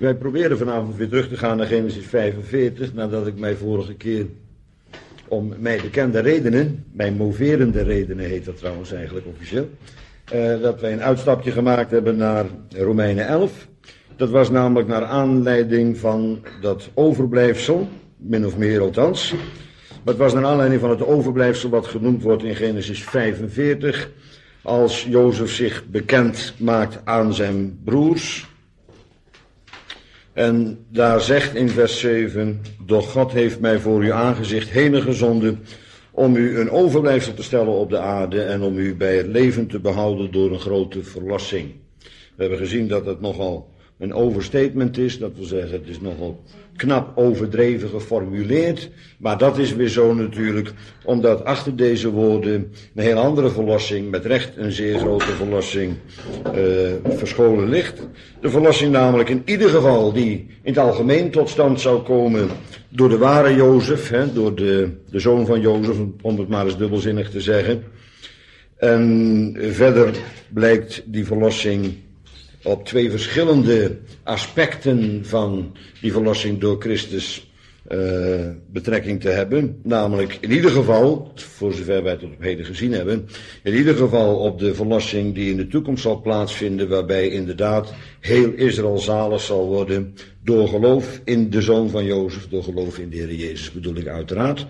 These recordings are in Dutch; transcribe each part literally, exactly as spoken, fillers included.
Wij proberen vanavond weer terug te gaan naar Genesis vijfenveertig, nadat ik mij vorige keer om mij bekende redenen, mijn moverende redenen heet dat trouwens eigenlijk officieel, uh, dat wij een uitstapje gemaakt hebben naar Romeinen elf. Dat was namelijk naar aanleiding van dat overblijfsel, min of meer althans. Maar het was naar aanleiding van het overblijfsel wat genoemd wordt in Genesis vijfenveertig, als Jozef zich bekend maakt aan zijn broers. En daar zegt in vers zeven, doch God heeft mij voor uw aangezicht heen gezonden, om u een overblijfsel te stellen op de aarde en om u bij het leven te behouden door een grote verlossing. We hebben gezien dat het nogal een overstatement is, dat wil zeggen het is nogal knap overdreven geformuleerd, maar dat is weer zo natuurlijk, omdat achter deze woorden een heel andere verlossing, met recht een zeer grote verlossing, uh, verscholen ligt. De verlossing namelijk in ieder geval die in het algemeen tot stand zou komen door de ware Jozef, hè, door de, de zoon van Jozef, om het maar eens dubbelzinnig te zeggen. En verder blijkt die verlossing op twee verschillende aspecten van die verlossing door Christus uh, betrekking te hebben. Namelijk in ieder geval, voor zover wij het tot op heden gezien hebben, in ieder geval op de verlossing die in de toekomst zal plaatsvinden, waarbij inderdaad heel Israël zalig zal worden door geloof in de zoon van Jozef, door geloof in de Heer Jezus bedoel ik uiteraard.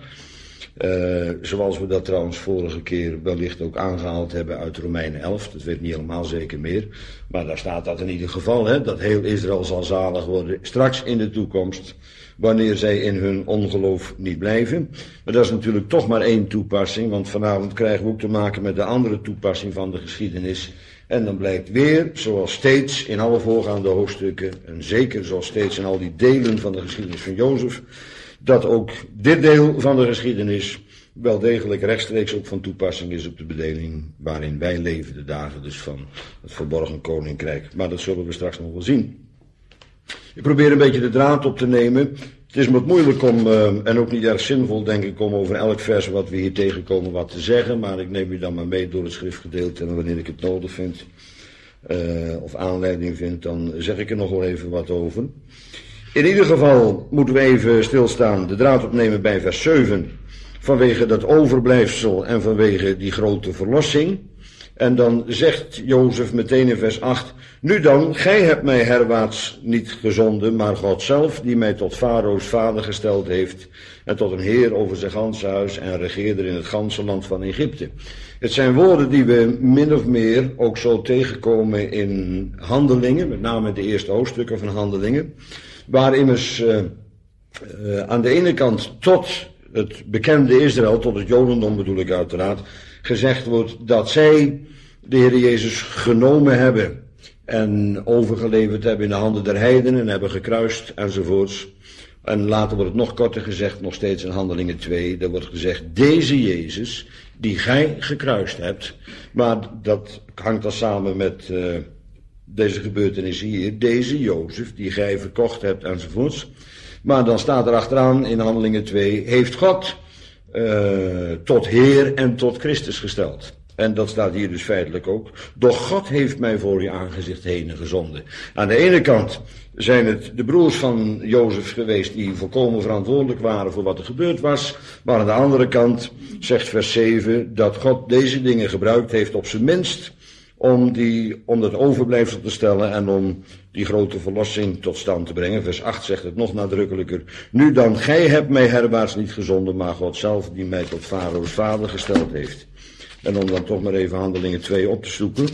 Uh, zoals we dat trouwens vorige keer wellicht ook aangehaald hebben uit Romeinen elf, dat weet niet helemaal zeker meer, maar daar staat dat in ieder geval, hè, dat heel Israël zal zalig worden straks in de toekomst, wanneer zij in hun ongeloof niet blijven. Maar dat is natuurlijk toch maar één toepassing, want vanavond krijgen we ook te maken met de andere toepassing van de geschiedenis. En dan blijkt weer, zoals steeds in alle voorgaande hoofdstukken, en zeker zoals steeds in al die delen van de geschiedenis van Jozef, dat ook dit deel van de geschiedenis wel degelijk rechtstreeks ook van toepassing is op de bedeling waarin wij leven, de dagen dus van het verborgen koninkrijk. Maar dat zullen we straks nog wel zien. Ik probeer een beetje de draad op te nemen. Het is wat moeilijk om, uh, en ook niet erg zinvol denk ik, om over elk vers wat we hier tegenkomen wat te zeggen, maar ik neem u dan maar mee door het schriftgedeelte en wanneer ik het nodig vind, uh, of aanleiding vind, dan zeg ik er nog wel even wat over. In ieder geval moeten we even stilstaan, de draad opnemen bij vers zeven, vanwege dat overblijfsel en vanwege die grote verlossing. En dan zegt Jozef meteen in vers acht, nu dan, gij hebt mij herwaarts niet gezonden, maar God zelf, die mij tot Farao's vader gesteld heeft, en tot een heer over zijn ganse huis en regeerder in het ganse land van Egypte. Het zijn woorden die we min of meer ook zo tegenkomen in Handelingen, met name de eerste hoofdstukken van Handelingen, waar immers uh, uh, aan de ene kant tot het bekende Israël, tot het Jodendom bedoel ik uiteraard, gezegd wordt dat zij de Heer Jezus genomen hebben en overgeleverd hebben in de handen der heidenen en hebben gekruist enzovoorts. En later wordt het nog korter gezegd, nog steeds in Handelingen twee, daar wordt gezegd, deze Jezus die gij gekruist hebt, maar dat hangt dan samen met uh, deze gebeurtenis hier, deze Jozef die gij verkocht hebt enzovoorts. Maar dan staat er achteraan in Handelingen twee, heeft God uh, tot Heer en tot Christus gesteld. En dat staat hier dus feitelijk ook. Doch God heeft mij voor je aangezicht heen gezonden. Aan de ene kant zijn het de broers van Jozef geweest die volkomen verantwoordelijk waren voor wat er gebeurd was. Maar aan de andere kant zegt vers zeven dat God deze dingen gebruikt heeft op zijn minst om, die, om dat overblijfsel te stellen en om die grote verlossing tot stand te brengen. Vers acht zegt het nog nadrukkelijker. Nu dan, gij hebt mij herwaarts niet gezonden, maar God zelf die mij tot Farao's vader gesteld heeft. En om dan toch maar even Handelingen twee op te zoeken.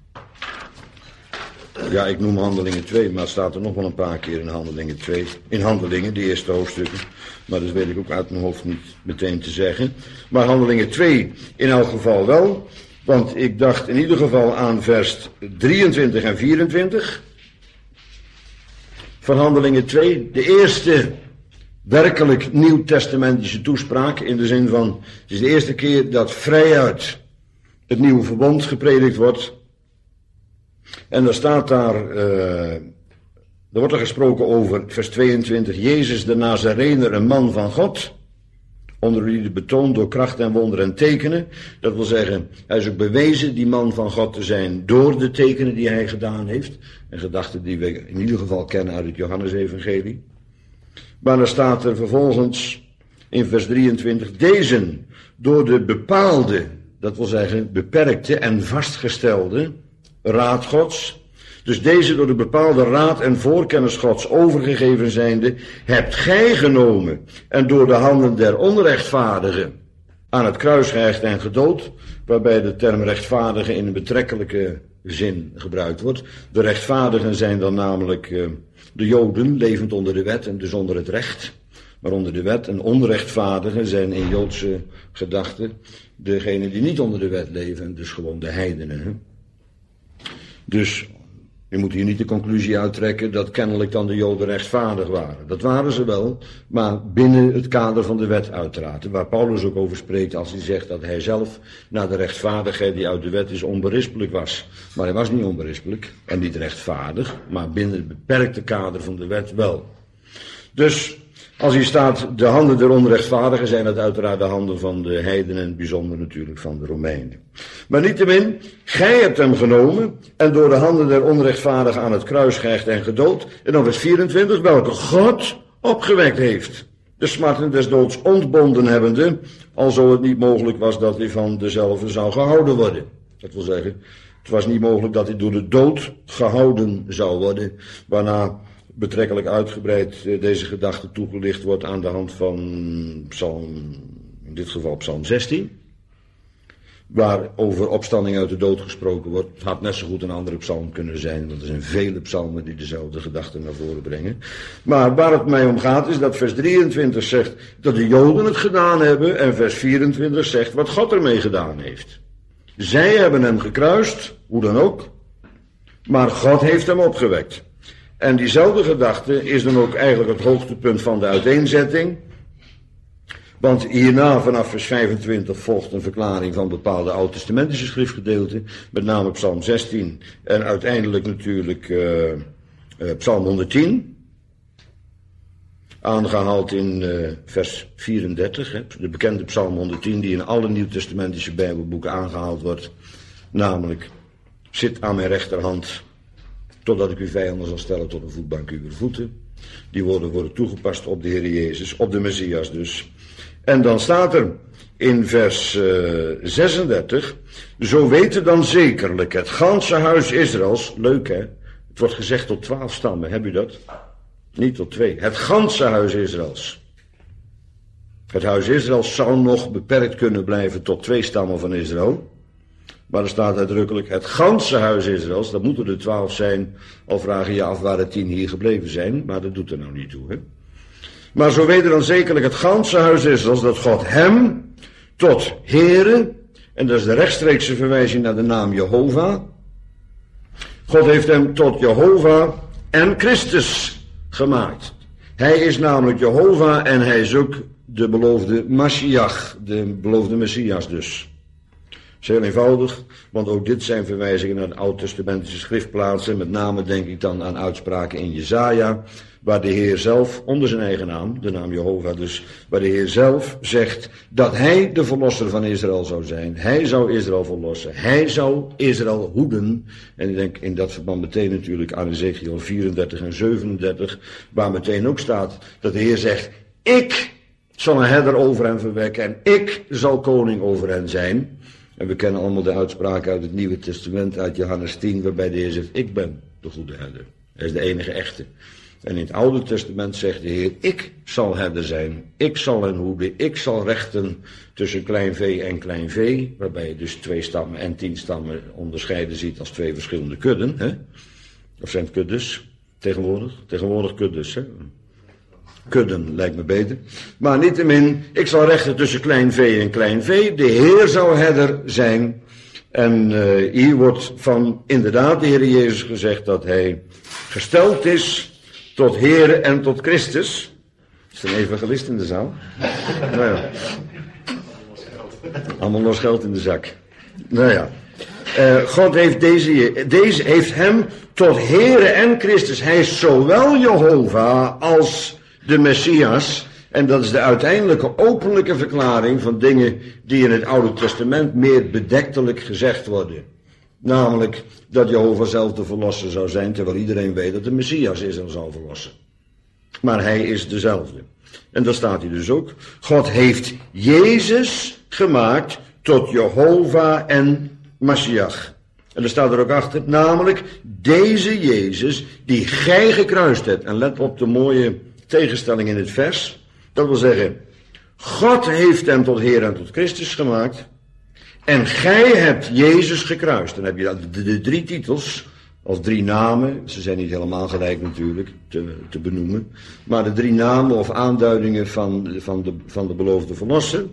Ja, ik noem Handelingen twee, maar het staat er nog wel een paar keer in Handelingen twee. In Handelingen, die eerste hoofdstukken. Maar dat weet ik ook uit mijn hoofd niet meteen te zeggen. Maar Handelingen twee in elk geval wel. Want ik dacht in ieder geval aan vers drieëntwintig en vierentwintig. Van Handelingen twee. De eerste werkelijk nieuwtestamentische toespraak. In de zin van, het is de eerste keer dat vrijuit het nieuwe verbond gepredikt wordt. En er staat daar, uh, er wordt er gesproken over vers tweeëntwintig. Jezus de Nazarener, een man van God. onder wie de betoond door kracht en wonderen en tekenen. Dat wil zeggen, hij is ook bewezen die man van God te zijn door de tekenen die hij gedaan heeft. En gedachten die we in ieder geval kennen uit het Johannesevangelie. Maar dan staat er vervolgens in vers drieëntwintig, deze door de bepaalde, dat wil zeggen beperkte en vastgestelde raad Gods. Dus deze door de bepaalde raad en voorkennis Gods overgegeven zijnde, hebt gij genomen en door de handen der onrechtvaardigen aan het kruis gehecht en gedood, waarbij de term rechtvaardigen in een betrekkelijke zin gebruikt wordt. De rechtvaardigen zijn dan namelijk uh, de Joden, levend onder de wet en dus onder het recht. Maar onder de wet en onrechtvaardigen zijn in Joodse gedachten degenen die niet onder de wet leven en dus gewoon de heidenen. Hè? Dus je moet hier niet de conclusie uittrekken dat kennelijk dan de Joden rechtvaardig waren. Dat waren ze wel, maar binnen het kader van de wet uiteraard. Waar Paulus ook over spreekt als hij zegt dat hij zelf naar de rechtvaardigheid die uit de wet is onberispelijk was. Maar hij was niet onberispelijk en niet rechtvaardig, maar binnen het beperkte kader van de wet wel. Dus als hier staat de handen der onrechtvaardigen, zijn dat uiteraard de handen van de heidenen en bijzonder natuurlijk van de Romeinen. Maar niettemin, gij hebt hem genomen en door de handen der onrechtvaardigen aan het kruis gehecht en gedood. En dan vers vierentwintig, welke God opgewekt heeft. De smarten des doods ontbonden hebbende, alzo het niet mogelijk was dat hij van dezelfde zou gehouden worden. Dat wil zeggen, het was niet mogelijk dat hij door de dood gehouden zou worden, waarna betrekkelijk uitgebreid deze gedachte toegelicht wordt aan de hand van psalm, in dit geval psalm zestien, waar over opstanding uit de dood gesproken wordt. Het had net zo goed een andere psalm kunnen zijn, want er zijn vele psalmen die dezelfde gedachte naar voren brengen. Maar waar het mij om gaat is dat vers drieëntwintig zegt dat de Joden het gedaan hebben en vers vierentwintig zegt wat God ermee gedaan heeft. Zij hebben hem gekruist, hoe dan ook, maar God heeft hem opgewekt. En diezelfde gedachte is dan ook eigenlijk het hoogtepunt van de uiteenzetting. Want hierna vanaf vers vijfentwintig volgt een verklaring van bepaalde oud-testamentische schriftgedeelten. Met name psalm zestien en uiteindelijk natuurlijk uh, uh, psalm honderdtien. Aangehaald in uh, vers vierendertig. Hè, de bekende psalm honderdtien die in alle nieuwtestamentische bijbelboeken aangehaald wordt. Namelijk, zit aan mijn rechterhand, totdat ik uw vijanden zal stellen tot een voetbank uw voeten. Die woorden worden toegepast op de Heer Jezus, op de Messias dus. En dan staat er in vers uh, zesendertig, zo weten dan zekerlijk het ganse huis Israëls, leuk hè, het wordt gezegd tot twaalf stammen, heb u dat? Niet tot twee, het ganse huis Israëls. Het huis Israëls zou nog beperkt kunnen blijven tot twee stammen van Israël. Maar er staat uitdrukkelijk het ganse huis Israëls, dat moeten er twaalf zijn, al vragen je af waar de tien hier gebleven zijn, maar dat doet er nou niet toe. Hè? Maar zo weten dan zekerlijk het ganse huis Israëls dat God hem tot Heere, en dat is de rechtstreekse verwijzing naar de naam Jehovah, God heeft hem tot Jehovah en Christus gemaakt. Hij is namelijk Jehovah en hij is ook de beloofde Mashiach, de beloofde Messias dus. Dat is heel eenvoudig, want ook dit zijn verwijzingen naar de oud-testamentische schriftplaatsen. Met name denk ik dan aan uitspraken in Jesaja, waar de Heer zelf, onder zijn eigen naam, de naam Jehovah dus, waar de Heer zelf zegt dat hij de verlosser van Israël zou zijn. Hij zou Israël verlossen. Hij zou Israël hoeden. En ik denk in dat verband meteen natuurlijk aan Ezekiel vierendertig en zevenendertig, waar meteen ook staat dat de Heer zegt, ik zal een herder over hen verwekken en ik zal koning over hen zijn. En we kennen allemaal de uitspraak uit het Nieuwe Testament, uit Johannes tien, waarbij de Heer zegt, ik ben de goede herder. Hij is de enige echte. En in het Oude Testament zegt de Heer, ik zal herder zijn, ik zal hen hoeden, ik zal rechten tussen klein vee en klein vee, waarbij je dus twee stammen en tien stammen onderscheiden ziet als twee verschillende kudden. Hè? Of zijn het kuddes tegenwoordig? Tegenwoordig kuddes, hè? Kudden lijkt me beter. Maar niettemin, ik zal rechten tussen klein vee en klein vee. De Heer zal herder zijn. En uh, hier wordt van inderdaad de Heer Jezus gezegd dat hij gesteld is tot Heer en tot Christus. Is er een evangelist in de zaal? Nou ja. Allemaal los geld in de zak. Nou ja. Uh, God heeft deze, deze heeft hem tot Heere en Christus. Hij is zowel Jehovah als de Messias. En dat is de uiteindelijke openlijke verklaring van dingen die in het Oude Testament meer bedektelijk gezegd worden. Namelijk dat Jehovah zelf de verlosser zou zijn, terwijl iedereen weet dat de Messias Israël zal verlossen. Maar hij is dezelfde. En daar staat hij dus ook. God heeft Jezus gemaakt tot Jehovah en Mashiach. En er staat er ook achter, namelijk deze Jezus die gij gekruist hebt. En let op de mooie tegenstelling in het vers. Dat wil zeggen, God heeft hem tot Heer en tot Christus gemaakt. En gij hebt Jezus gekruist. Dan heb je de, de drie titels, als drie namen. Ze zijn niet helemaal gelijk natuurlijk te, te benoemen. Maar de drie namen of aanduidingen van, van, de, van de beloofde verlosser.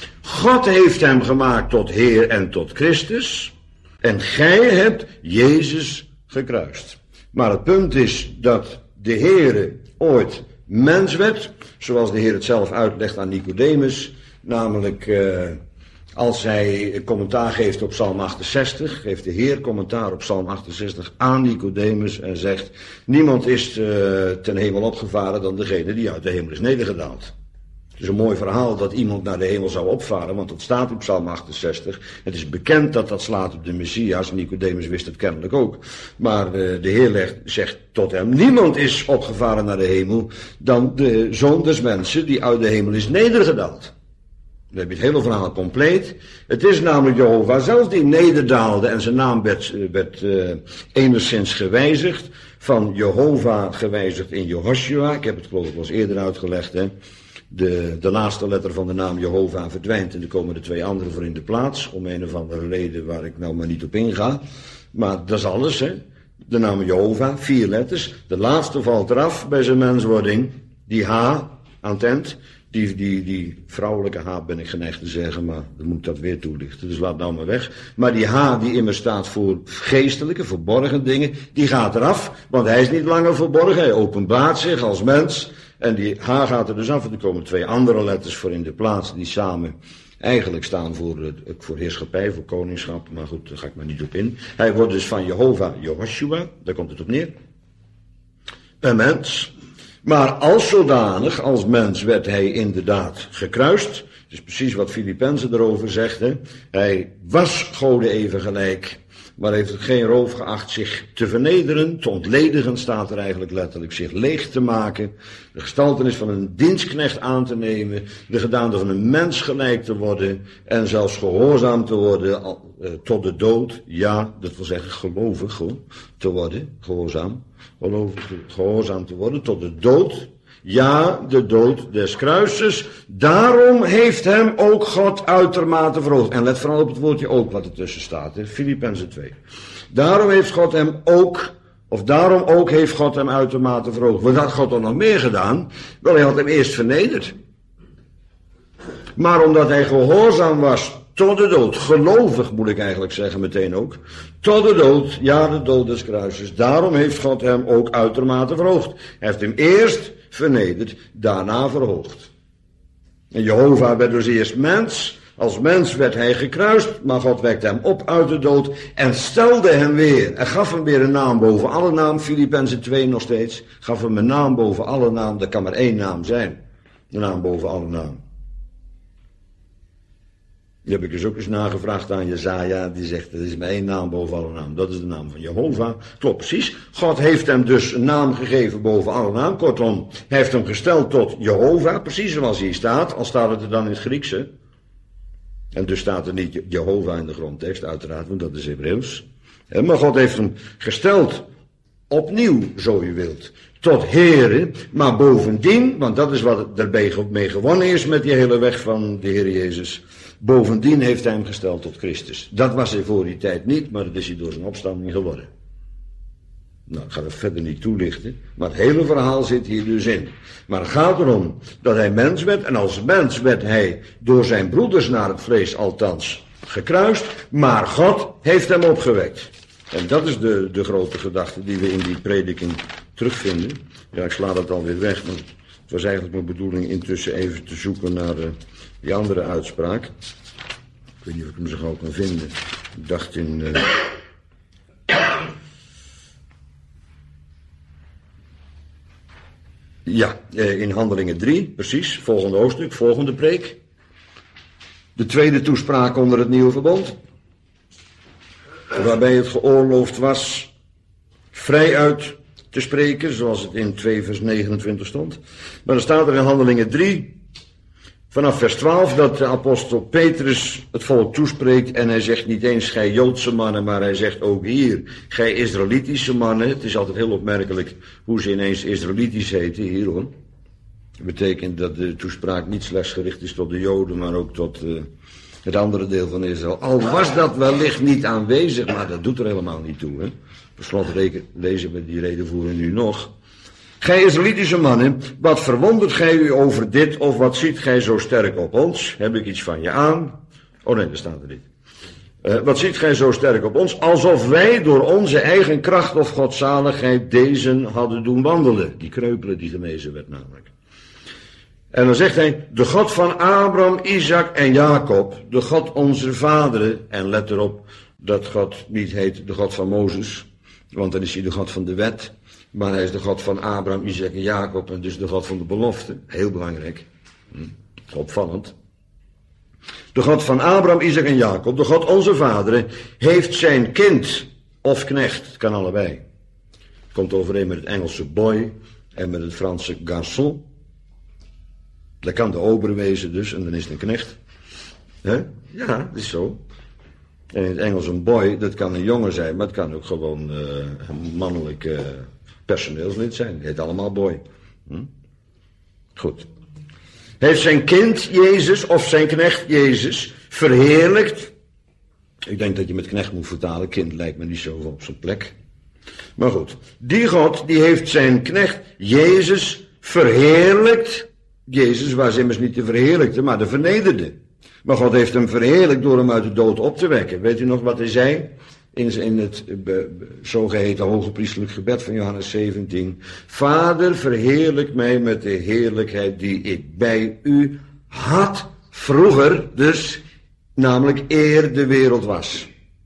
God heeft hem gemaakt tot Heer en tot Christus. En gij hebt Jezus gekruist. Maar het punt is dat de Heere ooit mens werd, zoals de Heer het zelf uitlegt aan Nicodemus, namelijk uh, als hij commentaar geeft op Psalm achtenzestig, geeft de Heer commentaar op Psalm achtenzestig aan Nicodemus en zegt, niemand is uh, ten hemel opgevaren dan degene die uit de hemel is nedergedaald. Het is een mooi verhaal dat iemand naar de hemel zou opvaren, want dat staat in Psalm achtenzestig. Het is bekend dat dat slaat op de Messias. Nicodemus wist het kennelijk ook. Maar uh, de Heer legt, zegt tot hem, niemand is opgevaren naar de hemel dan de Zoon des mensen die uit de hemel is nedergedaald. Dan heb je het hele verhaal compleet. Het is namelijk Jehovah zelf die nederdaalde en zijn naam werd, werd uh, enigszins gewijzigd. Van Jehovah gewijzigd in Jehoshua. Ik heb het geloof ik wel eens eerder uitgelegd, hè. De, de laatste letter van de naam Jehovah verdwijnt en er komen er twee andere voor in de plaats. Om een of andere reden waar ik nou maar niet op inga. Maar dat is alles, hè. De naam Jehovah, vier letters. De laatste valt eraf bij zijn menswording. Die H aan het eind. Die, die, die vrouwelijke H ben ik geneigd te zeggen, maar dan moet ik dat weer toelichten. Dus laat nou maar weg. Maar die H die immer staat voor geestelijke, verborgen dingen, die gaat eraf. Want hij is niet langer verborgen, hij openbaart zich als mens. En die H gaat er dus af en er komen twee andere letters voor in de plaats die samen eigenlijk staan voor, voor heerschappij, voor koningschap. Maar goed, daar ga ik maar niet op in. Hij wordt dus van Jehovah, Jehoshua, daar komt het op neer. Een mens. Maar als zodanig, als mens werd hij inderdaad gekruist. Dat is precies wat Filippenzen erover zegt. Hè? Hij was Gode even gelijk, maar heeft het geen roof geacht zich te vernederen, te ontledigen, staat er eigenlijk letterlijk, zich leeg te maken, de gestaltenis van een dienstknecht aan te nemen, de gedaante van een mens gelijk te worden en zelfs gehoorzaam te worden uh, tot de dood. Ja, dat wil zeggen gelovig hoor, te worden, gehoorzaam, gelovig, gehoorzaam te worden tot de dood. Ja, de dood des kruises. Daarom heeft hem ook God uitermate verhoogd. En let vooral op het woordje ook wat ertussen staat. Filippenzen twee. Daarom heeft God hem ook, of daarom ook heeft God hem uitermate verhoogd. Wat had God dan nog meer gedaan? Wel, hij had hem eerst vernederd. Maar omdat hij gehoorzaam was tot de dood, gelovig moet ik eigenlijk zeggen meteen ook, tot de dood, ja de dood des kruises. Daarom heeft God hem ook uitermate verhoogd. Hij heeft hem eerst vernederd, daarna verhoogd. En Jehovah werd dus eerst mens. Als mens werd hij gekruist, maar God wekte hem op uit de dood en stelde hem weer. En gaf hem weer een naam boven alle naam. Filippenzen twee nog steeds. Gaf hem een naam boven alle naam. Er kan maar één naam zijn. De naam boven alle naam. Die heb ik dus ook eens nagevraagd aan Jesaja. Die zegt, er is maar één naam boven alle naam. Dat is de naam van Jehovah. Klopt precies. God heeft hem dus een naam gegeven boven alle naam. Kortom, hij heeft hem gesteld tot Jehovah. Precies zoals hij staat. Al staat het er dan in het Grieks. Hè? En dus staat er niet Jehovah in de grondtekst. Uiteraard, want dat is Hebreeuws. Maar God heeft hem gesteld. Opnieuw, zo u wilt. Tot Heere. Maar bovendien, want dat is wat er mee gewonnen is met die hele weg van de Heer Jezus. Bovendien heeft hij hem gesteld tot Christus. Dat was hij voor die tijd niet, maar dat is hij door zijn opstanding geworden. Nou, ik ga het verder niet toelichten, maar het hele verhaal zit hier dus in. Maar het gaat erom dat hij mens werd, en als mens werd hij door zijn broeders naar het vlees althans gekruist, maar God heeft hem opgewekt. En dat is de, de grote gedachte die we in die prediking terugvinden. Ja, ik sla dat alweer weg, maar het was eigenlijk mijn bedoeling intussen even te zoeken naar uh, die andere uitspraak. Ik weet niet of ik hem zo gauw kan vinden. Ik dacht in... Uh... Ja, in Handelingen drie, precies, volgende hoofdstuk, volgende preek. De tweede toespraak onder het nieuwe verbond. Waarbij het geoorloofd was vrijuit te spreken, zoals het in twee vers negenentwintig stond. Maar dan staat er in Handelingen drie, vanaf vers twaalf, dat de apostel Petrus het volk toespreekt. En hij zegt niet eens gij Joodse mannen, maar hij zegt ook hier, gij Israëlitische mannen. Het is altijd heel opmerkelijk hoe ze ineens Israëlitisch heten hier hoor. Dat betekent dat de toespraak niet slechts gericht is tot de Joden, maar ook tot uh, het andere deel van Israël. Al was dat wellicht niet aanwezig, maar dat doet er helemaal niet toe. Hè? Per slot lezen we die redenvoering nu nog. Gij Israëlitische mannen, wat verwondert gij u over dit, of wat ziet gij zo sterk op ons? Heb ik iets van je aan? Oh nee, daar staat er niet. Uh, wat ziet gij zo sterk op ons? Alsof wij door onze eigen kracht of godzaligheid deze hadden doen wandelen. Die kreupelen die genezen werd namelijk. En dan zegt hij, de God van Abraham, Isaac en Jacob, de God onze vaderen, en let erop dat God niet heet de God van Mozes, want dan is hij de God van de wet, maar hij is de God van Abraham, Isaac en Jacob, en dus de God van de belofte. Heel belangrijk. Hm, opvallend. De God van Abraham, Isaac en Jacob, de God onze vaderen, heeft zijn kind of knecht, het kan allebei. Het komt overeen met het Engelse boy en met het Franse garçon. Dat kan de ober wezen dus, en dan is het een knecht. He? Ja, dat is zo. En in het Engels een boy, dat kan een jongen zijn, maar het kan ook gewoon uh, een mannelijk uh, personeelslid zijn. Het heet allemaal boy. Hm? Goed. Heeft zijn kind Jezus of zijn knecht Jezus verheerlijkt. Ik denk dat je met knecht moet vertalen, kind lijkt me niet zo op zijn plek. Maar goed, die God die heeft zijn knecht Jezus verheerlijkt. Jezus was immers niet de verheerlijkte, maar de vernederde. Maar God heeft hem verheerlijkt door hem uit de dood op te wekken. Weet u nog wat hij zei? In, in het be, be, zogeheten hogepriestelijk gebed van Johannes zeventien. Vader, verheerlijk mij met de heerlijkheid die ik bij u had vroeger, dus namelijk eer de wereld was.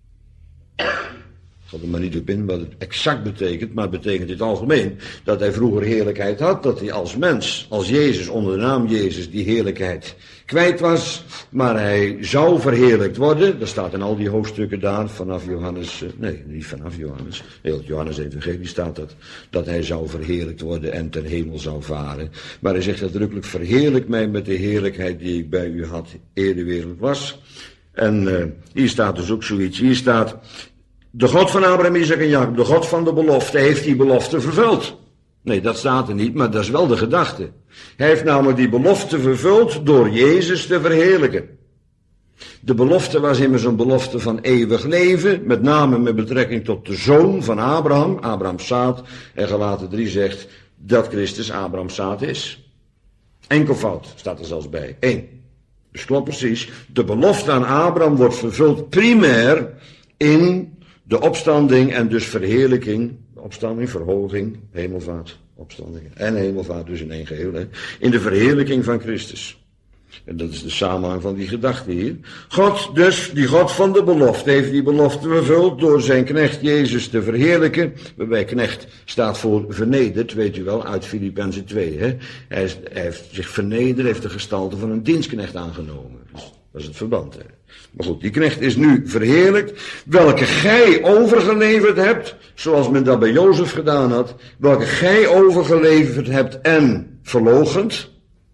Ik ga er maar niet op in wat het exact betekent, maar het betekent in het algemeen dat hij vroeger heerlijkheid had, dat hij als mens, als Jezus, onder de naam Jezus, die heerlijkheid kwijt was, maar hij zou verheerlijkt worden. Dat staat in al die hoofdstukken daar, vanaf Johannes, nee, niet vanaf Johannes, heel het Johannes evangelie staat dat, dat hij zou verheerlijkt worden en ten hemel zou varen. Maar hij zegt uitdrukkelijk, verheerlijk mij met de heerlijkheid die ik bij u had, eer de wereld was. En uh, hier staat dus ook zoiets, hier staat, de God van Abraham, Isaac en Jacob, de God van de belofte, heeft die belofte vervuld. Nee, dat staat er niet, maar dat is wel de gedachte. Hij heeft namelijk die belofte vervuld door Jezus te verheerlijken. De belofte was immers een belofte van eeuwig leven, met name met betrekking tot de zoon van Abraham, Abrahams zaad. En Galaten drie zegt dat Christus Abrahams zaad is. Enkelvoud staat er zelfs bij, één. Dus klopt precies, de belofte aan Abraham wordt vervuld primair in de opstanding en dus verheerlijking, opstanding, verhoging, hemelvaart, opstanding en hemelvaart dus in één geheel, hè, in de verheerlijking van Christus. En dat is de samenhang van die gedachte hier. God dus, die God van de belofte, heeft die belofte vervuld door zijn knecht Jezus te verheerlijken. Waarbij knecht staat voor vernederd, weet u wel, uit Filippenzen twee. Hè. Hij, is, hij heeft zich vernederd, heeft de gestalte van een dienstknecht aangenomen. Dus dat is het verband. Hè. Maar goed, die knecht is nu verheerlijkt, welke gij overgeleverd hebt, zoals men dat bij Jozef gedaan had, welke gij overgeleverd hebt en verloochend.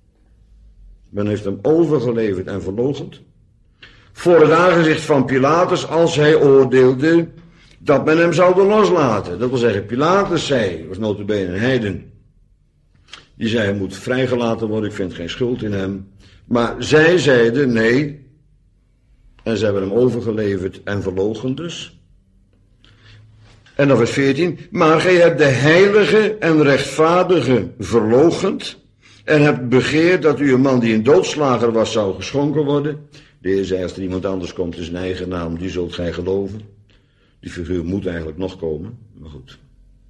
Men heeft hem overgeleverd en verloochend. Voor het aangezicht van Pilatus, als hij oordeelde dat men hem zou loslaten. Dat wil zeggen, Pilatus zei, was nota bene een heiden, die zei hij moet vrijgelaten worden, ik vind geen schuld in hem. Maar zij zeiden nee, en ze hebben hem overgeleverd en verloochend dus. En dan vers veertien, maar gij hebt de heilige en rechtvaardige verloochend en hebt begeerd dat u een man die een doodslager was zou geschonken worden. De Heer zei, als er iemand anders komt in zijn eigen naam, die zult gij geloven. Die figuur moet eigenlijk nog komen, maar goed.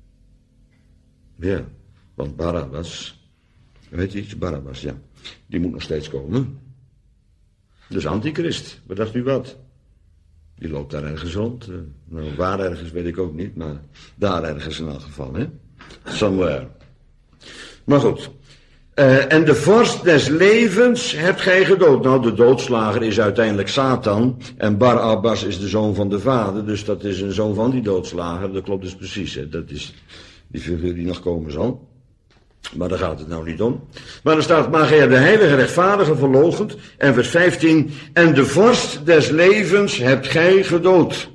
Ja, want Barabbas, weet je iets, Barabbas, ja, die moet nog steeds komen. Dus antichrist, wat dacht u wat? Die loopt daar ergens rond. Uh, nou, waar ergens weet ik ook niet, maar daar ergens in elk geval, hè? Somewhere. Maar goed. Uh, en de vorst des levens hebt gij gedood. Nou, de doodslager is uiteindelijk Satan. En Barabbas is de zoon van de vader. Dus dat is een zoon van die doodslager. Dat klopt dus precies. Hè. Dat is die figuur die nog komen zal. Maar daar gaat het nou niet om. Maar er staat, maar gij hebt de heilige rechtvaardige verloochend. En vers vijftien. En de vorst des levens hebt gij gedood.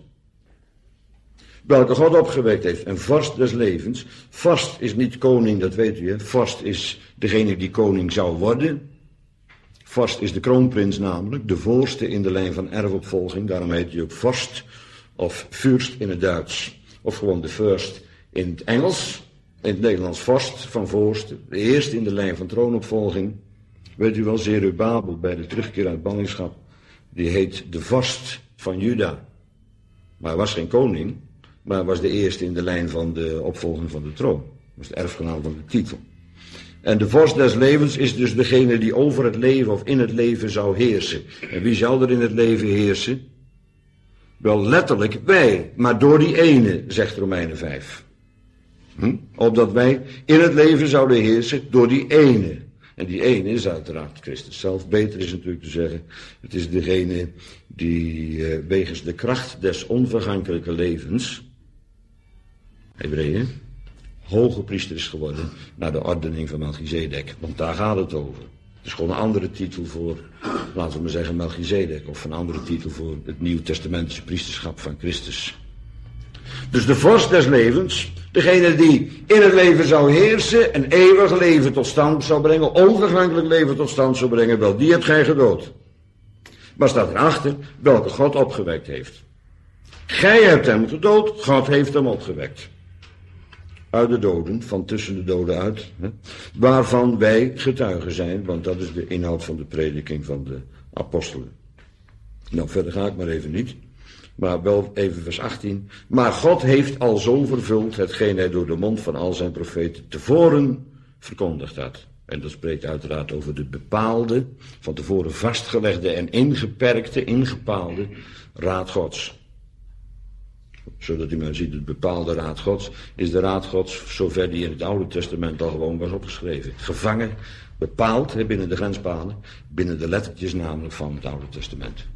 Welke God opgewekt heeft. En vorst des levens. Vorst is niet koning, dat weet u. Hè? Vorst is degene die koning zou worden. Vorst is de kroonprins namelijk. De voorste in de lijn van erfopvolging. Daarom heet hij ook vorst. Of fürst in het Duits. Of gewoon de first in het Engels. In het Nederlands vorst van voorste. De eerste in de lijn van troonopvolging. Weet u wel, Zerubabel bij de terugkeer uit ballingschap. Die heet de vorst van Juda. Maar hij was geen koning. Maar hij was de eerste in de lijn van de opvolging van de troon. Dat was de erfgenaam van de titel. En de vorst des levens is dus degene die over het leven of in het leven zou heersen. En wie zal er in het leven heersen? Wel letterlijk wij, maar door die ene, zegt Romeinen vijf. Hm? Opdat wij in het leven zouden heersen door die ene. En die ene is uiteraard Christus zelf. Beter is natuurlijk te zeggen, het is degene die uh, wegens de kracht des onvergankelijke levens, Hebreeën, hoge priester is geworden naar de ordening van Melchizedek. Want daar gaat het over. Het is gewoon een andere titel voor, laten we maar zeggen, Melchizedek. Of een andere titel voor het Nieuw-testamentische priesterschap van Christus. Dus de vorst des levens, degene die in het leven zou heersen, een eeuwig leven tot stand zou brengen, onvergankelijk leven tot stand zou brengen, wel die hebt gij gedood. Maar staat erachter welke God opgewekt heeft. Gij hebt hem gedood, God heeft hem opgewekt. Uit de doden, van tussen de doden uit, hè, waarvan wij getuigen zijn, want dat is de inhoud van de prediking van de apostelen. Nou, verder ga ik maar even niet, maar wel even vers achttien. Maar God heeft al zo vervuld hetgeen hij door de mond van al zijn profeten tevoren verkondigd had. En dat spreekt uiteraard over de bepaalde, van tevoren vastgelegde en ingeperkte, ingepaalde raad Gods. Zodat u maar ziet, het bepaalde raad Gods is de raad Gods zover die in het Oude Testament al gewoon was opgeschreven. Gevangen, bepaald binnen de grenspalen, binnen de lettertjes namelijk van het Oude Testament.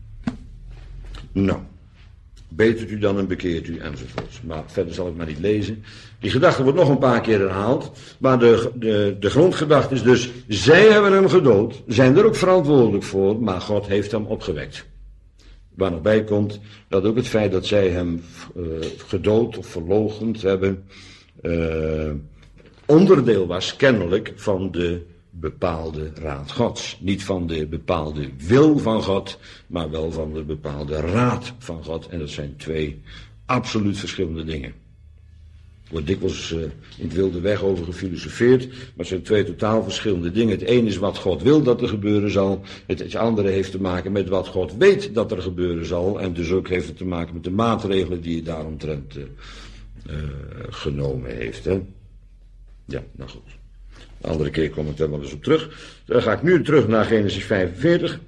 Nou, betert u dan en bekeert u enzovoorts. Maar verder zal ik maar niet lezen. Die gedachte wordt nog een paar keer herhaald. Maar de, de, de grondgedachte is dus, zij hebben hem gedood, zijn er ook verantwoordelijk voor, maar God heeft hem opgewekt. Waar nog bij komt dat ook het feit dat zij hem uh, gedood of verloochend hebben, uh, onderdeel was kennelijk van de bepaalde raad Gods. Niet van de bepaalde wil van God, maar wel van de bepaalde raad van God. En dat zijn twee absoluut verschillende dingen. Er wordt dikwijls uh, in het wilde weg over gefilosofeerd, maar het zijn twee totaal verschillende dingen. Het ene is wat God wil dat er gebeuren zal, het andere heeft te maken met wat God weet dat er gebeuren zal, en dus ook heeft het te maken met de maatregelen die hij daaromtrent uh, uh, genomen heeft. Hè? Ja, nou goed. De andere keer kom ik daar wel eens op terug. Dan ga ik nu terug naar Genesis vijfenveertig.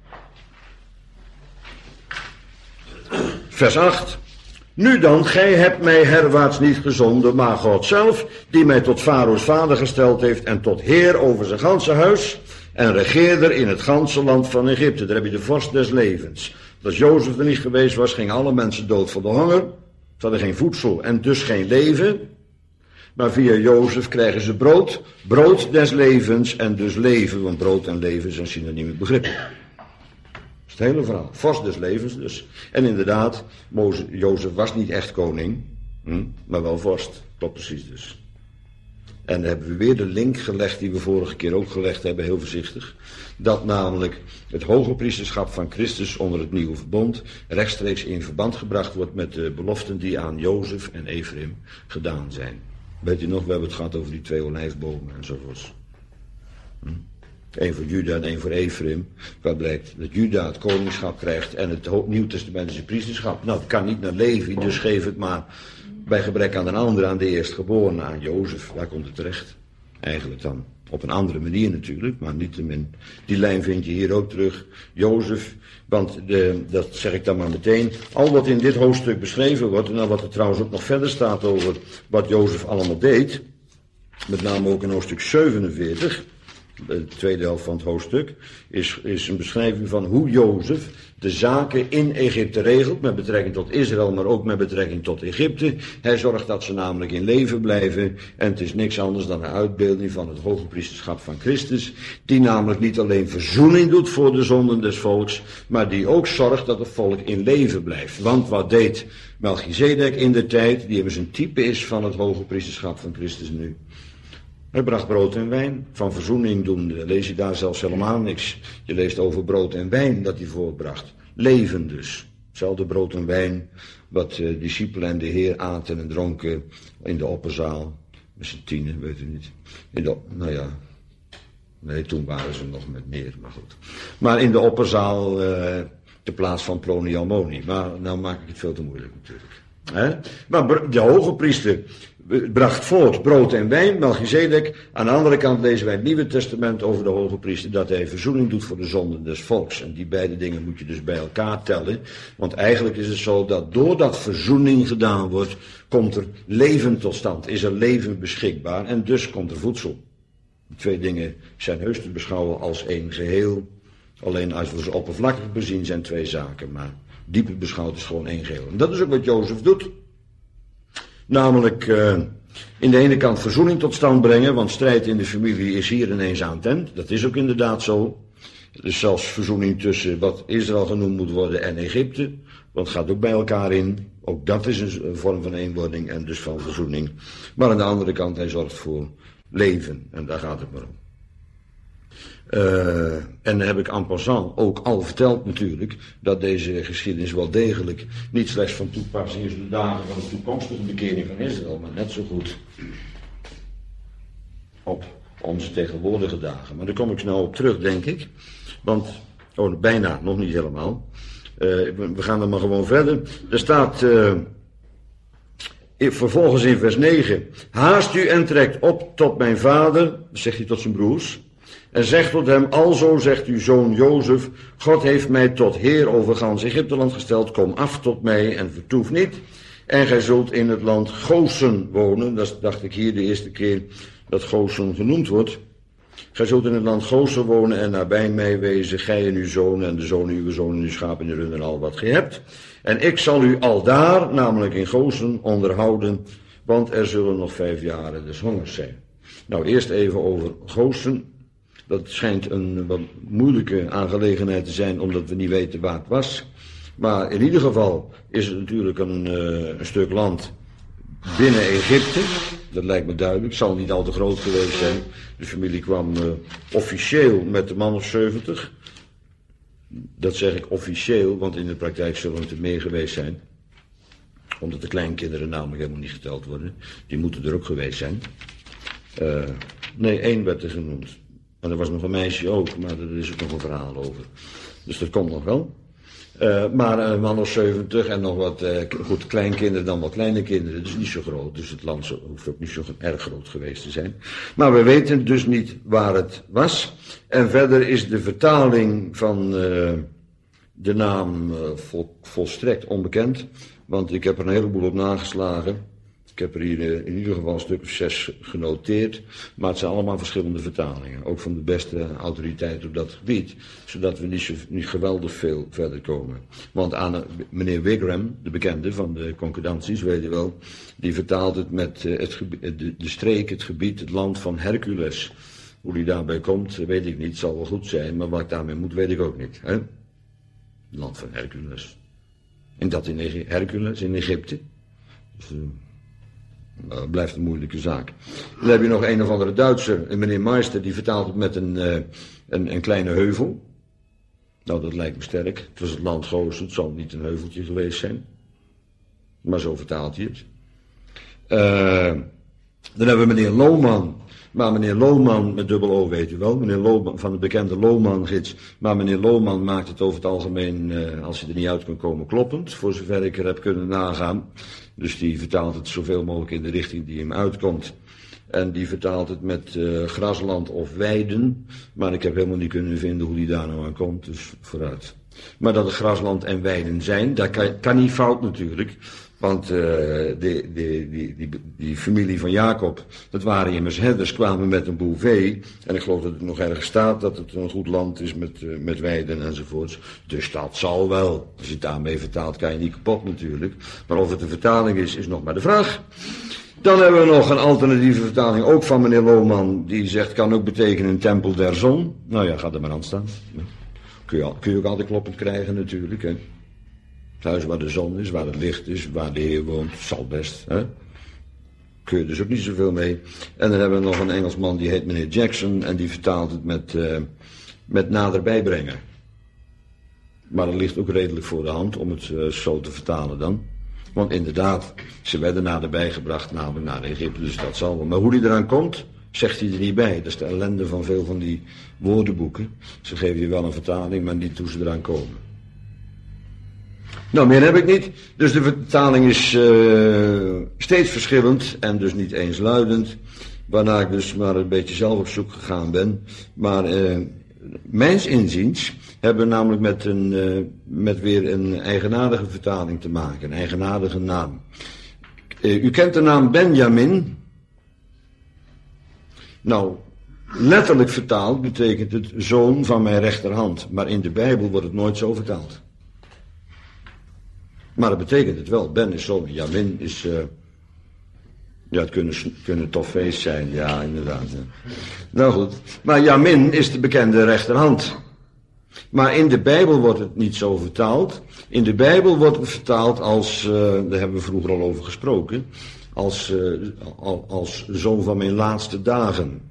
Vers acht. Nu dan, gij hebt mij herwaarts niet gezonden, maar God zelf, die mij tot Farao's vader gesteld heeft en tot heer over zijn ganse huis en regeerder in het ganse land van Egypte. Daar heb je de vorst des levens. Als Jozef er niet geweest was, gingen alle mensen dood van de honger. Ze hadden geen voedsel en dus geen leven. Maar via Jozef krijgen ze brood, brood des levens en dus leven, want brood en leven zijn synonieme begrippen. Dat is het hele verhaal. Vorst des levens dus. En inderdaad, Jozef was niet echt koning, hm, maar wel vorst. Klopt precies dus. En dan hebben we weer de link gelegd die we vorige keer ook gelegd hebben, heel voorzichtig. Dat namelijk het hoge priesterschap van Christus onder het nieuwe verbond rechtstreeks in verband gebracht wordt met de beloften die aan Jozef en Ephraim gedaan zijn. Weet u nog, we hebben het gehad over die twee olijfbomen enzovoorts. Hm? Eén voor Juda en één voor Ephraim. Waar blijkt dat Juda het koningschap krijgt en het nieuwtestamentische priesterschap. Nou, het kan niet naar Levi, dus geef het maar bij gebrek aan een ander, aan de eerstgeborene, aan Jozef. Daar komt het terecht. Eigenlijk dan op een andere manier natuurlijk, maar niettemin. Die lijn vind je hier ook terug. Jozef, want de, dat zeg ik dan maar meteen. Al wat in dit hoofdstuk beschreven wordt, en dan wat er trouwens ook nog verder staat over wat Jozef allemaal deed. met name ook in hoofdstuk zevenenveertig, de tweede helft van het hoofdstuk, is, is een beschrijving van hoe Jozef de zaken in Egypte regelt, met betrekking tot Israël, maar ook met betrekking tot Egypte. Hij zorgt dat ze namelijk in leven blijven, en het is niks anders dan een uitbeelding van het hoge priesterschap van Christus, die namelijk niet alleen verzoening doet voor de zonden des volks, maar die ook zorgt dat het volk in leven blijft. Want wat deed Melchizedek in de tijd, die immers een type is van het hoge priesterschap van Christus nu? Hij bracht brood en wijn, van verzoening doen, lees je daar zelfs helemaal niks. Je leest over brood en wijn dat hij voortbracht. Leven dus. Hetzelfde brood en wijn wat de uh, discipelen en de Heer aten en dronken in de opperzaal. Met z'n tienen, weet u niet. In de, nou ja, nee, toen waren ze nog met meer, maar goed. Maar in de opperzaal uh, de plaats van Ploni Almoni. Maar nou maak ik het veel te moeilijk natuurlijk. He? Maar de hoge priester bracht voort brood en wijn, Melchizedek. Aan de andere kant lezen wij het Nieuwe Testament over de hoge priester, dat hij verzoening doet voor de zonden des volks. En die beide dingen moet je dus bij elkaar tellen. Want eigenlijk is het zo dat doordat verzoening gedaan wordt, komt er leven tot stand. Is er leven beschikbaar en dus komt er voedsel. Die twee dingen zijn heus te beschouwen als één geheel. Alleen als we ze oppervlakkig bezien zijn twee zaken, maar dieper beschouwd is gewoon één geheel. En dat is ook wat Jozef doet. Namelijk uh, in de ene kant verzoening tot stand brengen, want strijd in de familie is hier ineens aan tent. Dat is ook inderdaad zo. Er is zelfs verzoening tussen wat Israël genoemd moet worden en Egypte. Want het gaat ook bij elkaar in. Ook dat is een vorm van eenwording en dus van verzoening. Maar aan de andere kant, hij zorgt voor leven. En daar gaat het maar om. Uh, en dan heb ik en passant ook al verteld natuurlijk, dat deze geschiedenis wel degelijk niet slechts van toepassing is op de dagen van de toekomstige bekering van Israël, maar net zo goed op onze tegenwoordige dagen. Maar daar kom ik nou op terug, denk ik. Want, oh, bijna, nog niet helemaal. Uh, we gaan dan maar gewoon verder. Er staat uh, vervolgens in vers negen, haast u en trekt op tot mijn vader, dat zegt hij tot zijn broers, en zegt tot hem, alzo zegt uw zoon Jozef, God heeft mij tot heer over gans Egypteland gesteld, kom af tot mij en vertoef niet. En gij zult in het land Gosen wonen, dat dacht ik hier de eerste keer dat Gosen genoemd wordt. Gij zult in het land Gosen wonen en nabij mij wezen, gij en uw zonen en de zonen uw zonen en uw schapen en de rund en al wat gij hebt. En ik zal u aldaar, namelijk in Gosen, onderhouden, want er zullen nog vijf jaren des hongers zijn. Nou, eerst even over Gosen. Dat schijnt een wat moeilijke aangelegenheid te zijn, omdat we niet weten waar het was. Maar in ieder geval is het natuurlijk een, uh, een stuk land binnen Egypte. Dat lijkt me duidelijk. Het zal niet al te groot geweest zijn. De familie kwam uh, officieel met de man of zeventig. Dat zeg ik officieel, want in de praktijk zullen het er meer geweest zijn. Omdat de kleinkinderen namelijk helemaal niet geteld worden. Die moeten er ook geweest zijn. Uh, nee, één werd er genoemd. En er was nog een meisje ook, maar daar is ook nog een verhaal over. Dus dat komt nog wel. Uh, maar een man of zeventig en nog wat uh, goed kleinkinderen dan wat kleine kinderen. Dus niet zo groot. Dus het land hoeft ook niet zo erg groot geweest te zijn. Maar we weten dus niet waar het was. En verder is de vertaling van uh, de naam uh, vol, volstrekt onbekend. Want ik heb er een heleboel op nageslagen. Ik heb er hier uh, in ieder geval een stuk of zes genoteerd. Maar het zijn allemaal verschillende vertalingen. Ook van de beste autoriteit op dat gebied. Zodat we niet, zo, niet geweldig veel verder komen. Want aan uh, meneer Wigram, de bekende van de concordanties, weet je wel. Die vertaalt het met uh, het gebied, de, de streek, het gebied, het land van Hercules. Hoe die daarbij komt, weet ik niet. Het zal wel goed zijn. Maar wat ik daarmee moet, weet ik ook niet. Hè? Het land van Hercules. En dat in Eg- Hercules, in Egypte. Dus, uh, Uh, blijft een moeilijke zaak. Dan heb je nog een of andere Duitser, meneer Meister, die vertaalt het met een, uh, een, een kleine heuvel. Nou, dat lijkt me sterk. Het was het land Gozen, het zal niet een heuveltje geweest zijn. Maar zo vertaalt hij het. Uh, dan hebben we meneer Lohman. Maar meneer Lohman, met dubbel O weet u wel, meneer Lohman, van de bekende Lohman-gids. Maar meneer Lohman maakt het over het algemeen, uh, als hij er niet uit kan komen, kloppend. Voor zover ik er heb kunnen nagaan. Dus die vertaalt het zoveel mogelijk in de richting die hem uitkomt. En die vertaalt het met uh, grasland of weiden. Maar ik heb helemaal niet kunnen vinden hoe die daar nou aan komt, dus vooruit. Maar dat het grasland en weiden zijn, dat kan, kan niet fout natuurlijk. Want uh, die, die, die, die, die familie van Jacob, dat waren immers herders, kwamen met een boel vee. En ik geloof dat het nog ergens staat dat het een goed land is met, uh, met weiden enzovoorts. Dus dat zal wel. Als je het daarmee vertaalt, kan je niet kapot natuurlijk. Maar of het een vertaling is, is nog maar de vraag. Dan hebben we nog een alternatieve vertaling, ook van meneer Lohman. Die zegt, kan ook betekenen een tempel der zon. Nou ja, ga er maar aan staan. Kun je, kun je ook altijd kloppend krijgen natuurlijk, hè. Het huis waar de zon is, waar het licht is, waar de Heer woont, zal best. Hè? Kun je dus ook niet zoveel mee. En dan hebben we nog een Engelsman, die heet meneer Jackson, en die vertaalt het met, uh, met naderbij brengen. Maar dat ligt ook redelijk voor de hand om het uh, zo te vertalen dan. Want inderdaad, ze werden naderbij gebracht, namelijk naar Egypte, dus dat zal wel. Maar hoe die eraan komt, zegt hij er niet bij. Dat is de ellende van veel van die woordenboeken. Ze geven je wel een vertaling, maar niet hoe ze eraan komen. Nou, meer heb ik niet. Dus de vertaling is uh, steeds verschillend en dus niet eensluidend. Waarna ik dus maar een beetje zelf op zoek gegaan ben. Maar uh, mijns inziens hebben we namelijk met, een, uh, met weer een eigenaardige vertaling te maken. Een eigenaardige naam. Uh, u kent de naam Benjamin. Nou, letterlijk vertaald betekent het zoon van mijn rechterhand. Maar in de Bijbel wordt het nooit zo vertaald. Maar dat betekent het wel. Ben is zoon. Jamin is... Uh, ja, het kunnen, kunnen toch feest zijn. Ja, inderdaad. Ja. Nou goed. Maar Jamin is de bekende rechterhand. Maar in de Bijbel wordt het niet zo vertaald. In de Bijbel wordt het vertaald als... Uh, daar hebben we vroeger al over gesproken. Als, uh, als zoon van mijn laatste dagen.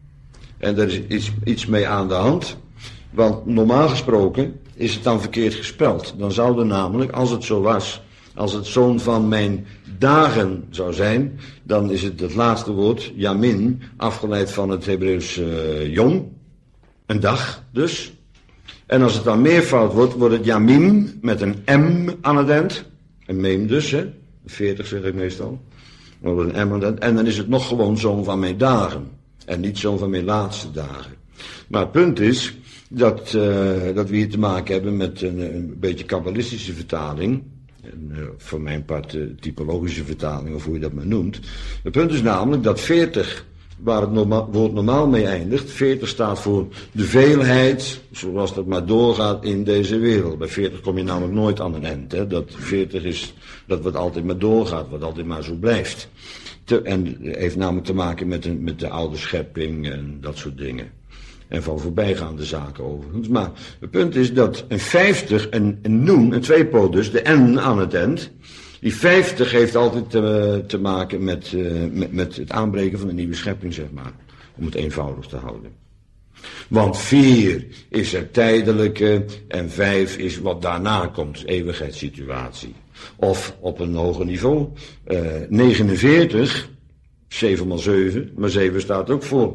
En daar is iets, iets mee aan de hand. Want normaal gesproken is het dan verkeerd gespeld. Dan zou er namelijk, als het zo was, als het zoon van mijn dagen zou zijn, dan is het het laatste woord, yamin, afgeleid van het Hebreeuws uh, yom, een dag dus. En als het dan meervoud wordt, wordt het yamim met een m aan het eind. Een mem dus, hè. veertig zeg ik meestal. Dan wordt een m aan het eind. En dan is het nog gewoon zoon van mijn dagen. En niet zoon van mijn laatste dagen. Maar het punt is dat, uh, dat we hier te maken hebben met een, een beetje kabbalistische vertaling. En, uh, voor mijn part uh, typologische vertaling, of hoe je dat maar noemt. Het punt is namelijk dat veertig, waar het norma- woord normaal mee eindigt, veertig staat voor de veelheid, zoals dat maar doorgaat in deze wereld. Bij veertig kom je namelijk nooit aan een eind. Hè? Dat veertig is dat wat altijd maar doorgaat, wat altijd maar zo blijft. Te, en heeft namelijk te maken met, een, met de oude schepping en dat soort dingen. En van voorbijgaande zaken overigens. Maar het punt is dat een vijftig, een, een noen, een tweepoot dus, de n aan het eind. Die vijftig heeft altijd te, te maken met, uh, met, met het aanbreken van een nieuwe schepping, zeg maar. Om het eenvoudig te houden. Want vier is het tijdelijke en vijf is wat daarna komt, eeuwigheidssituatie. Of op een hoger niveau, uh, negenenveertig, zeven maal zeven, maar zeven staat ook voor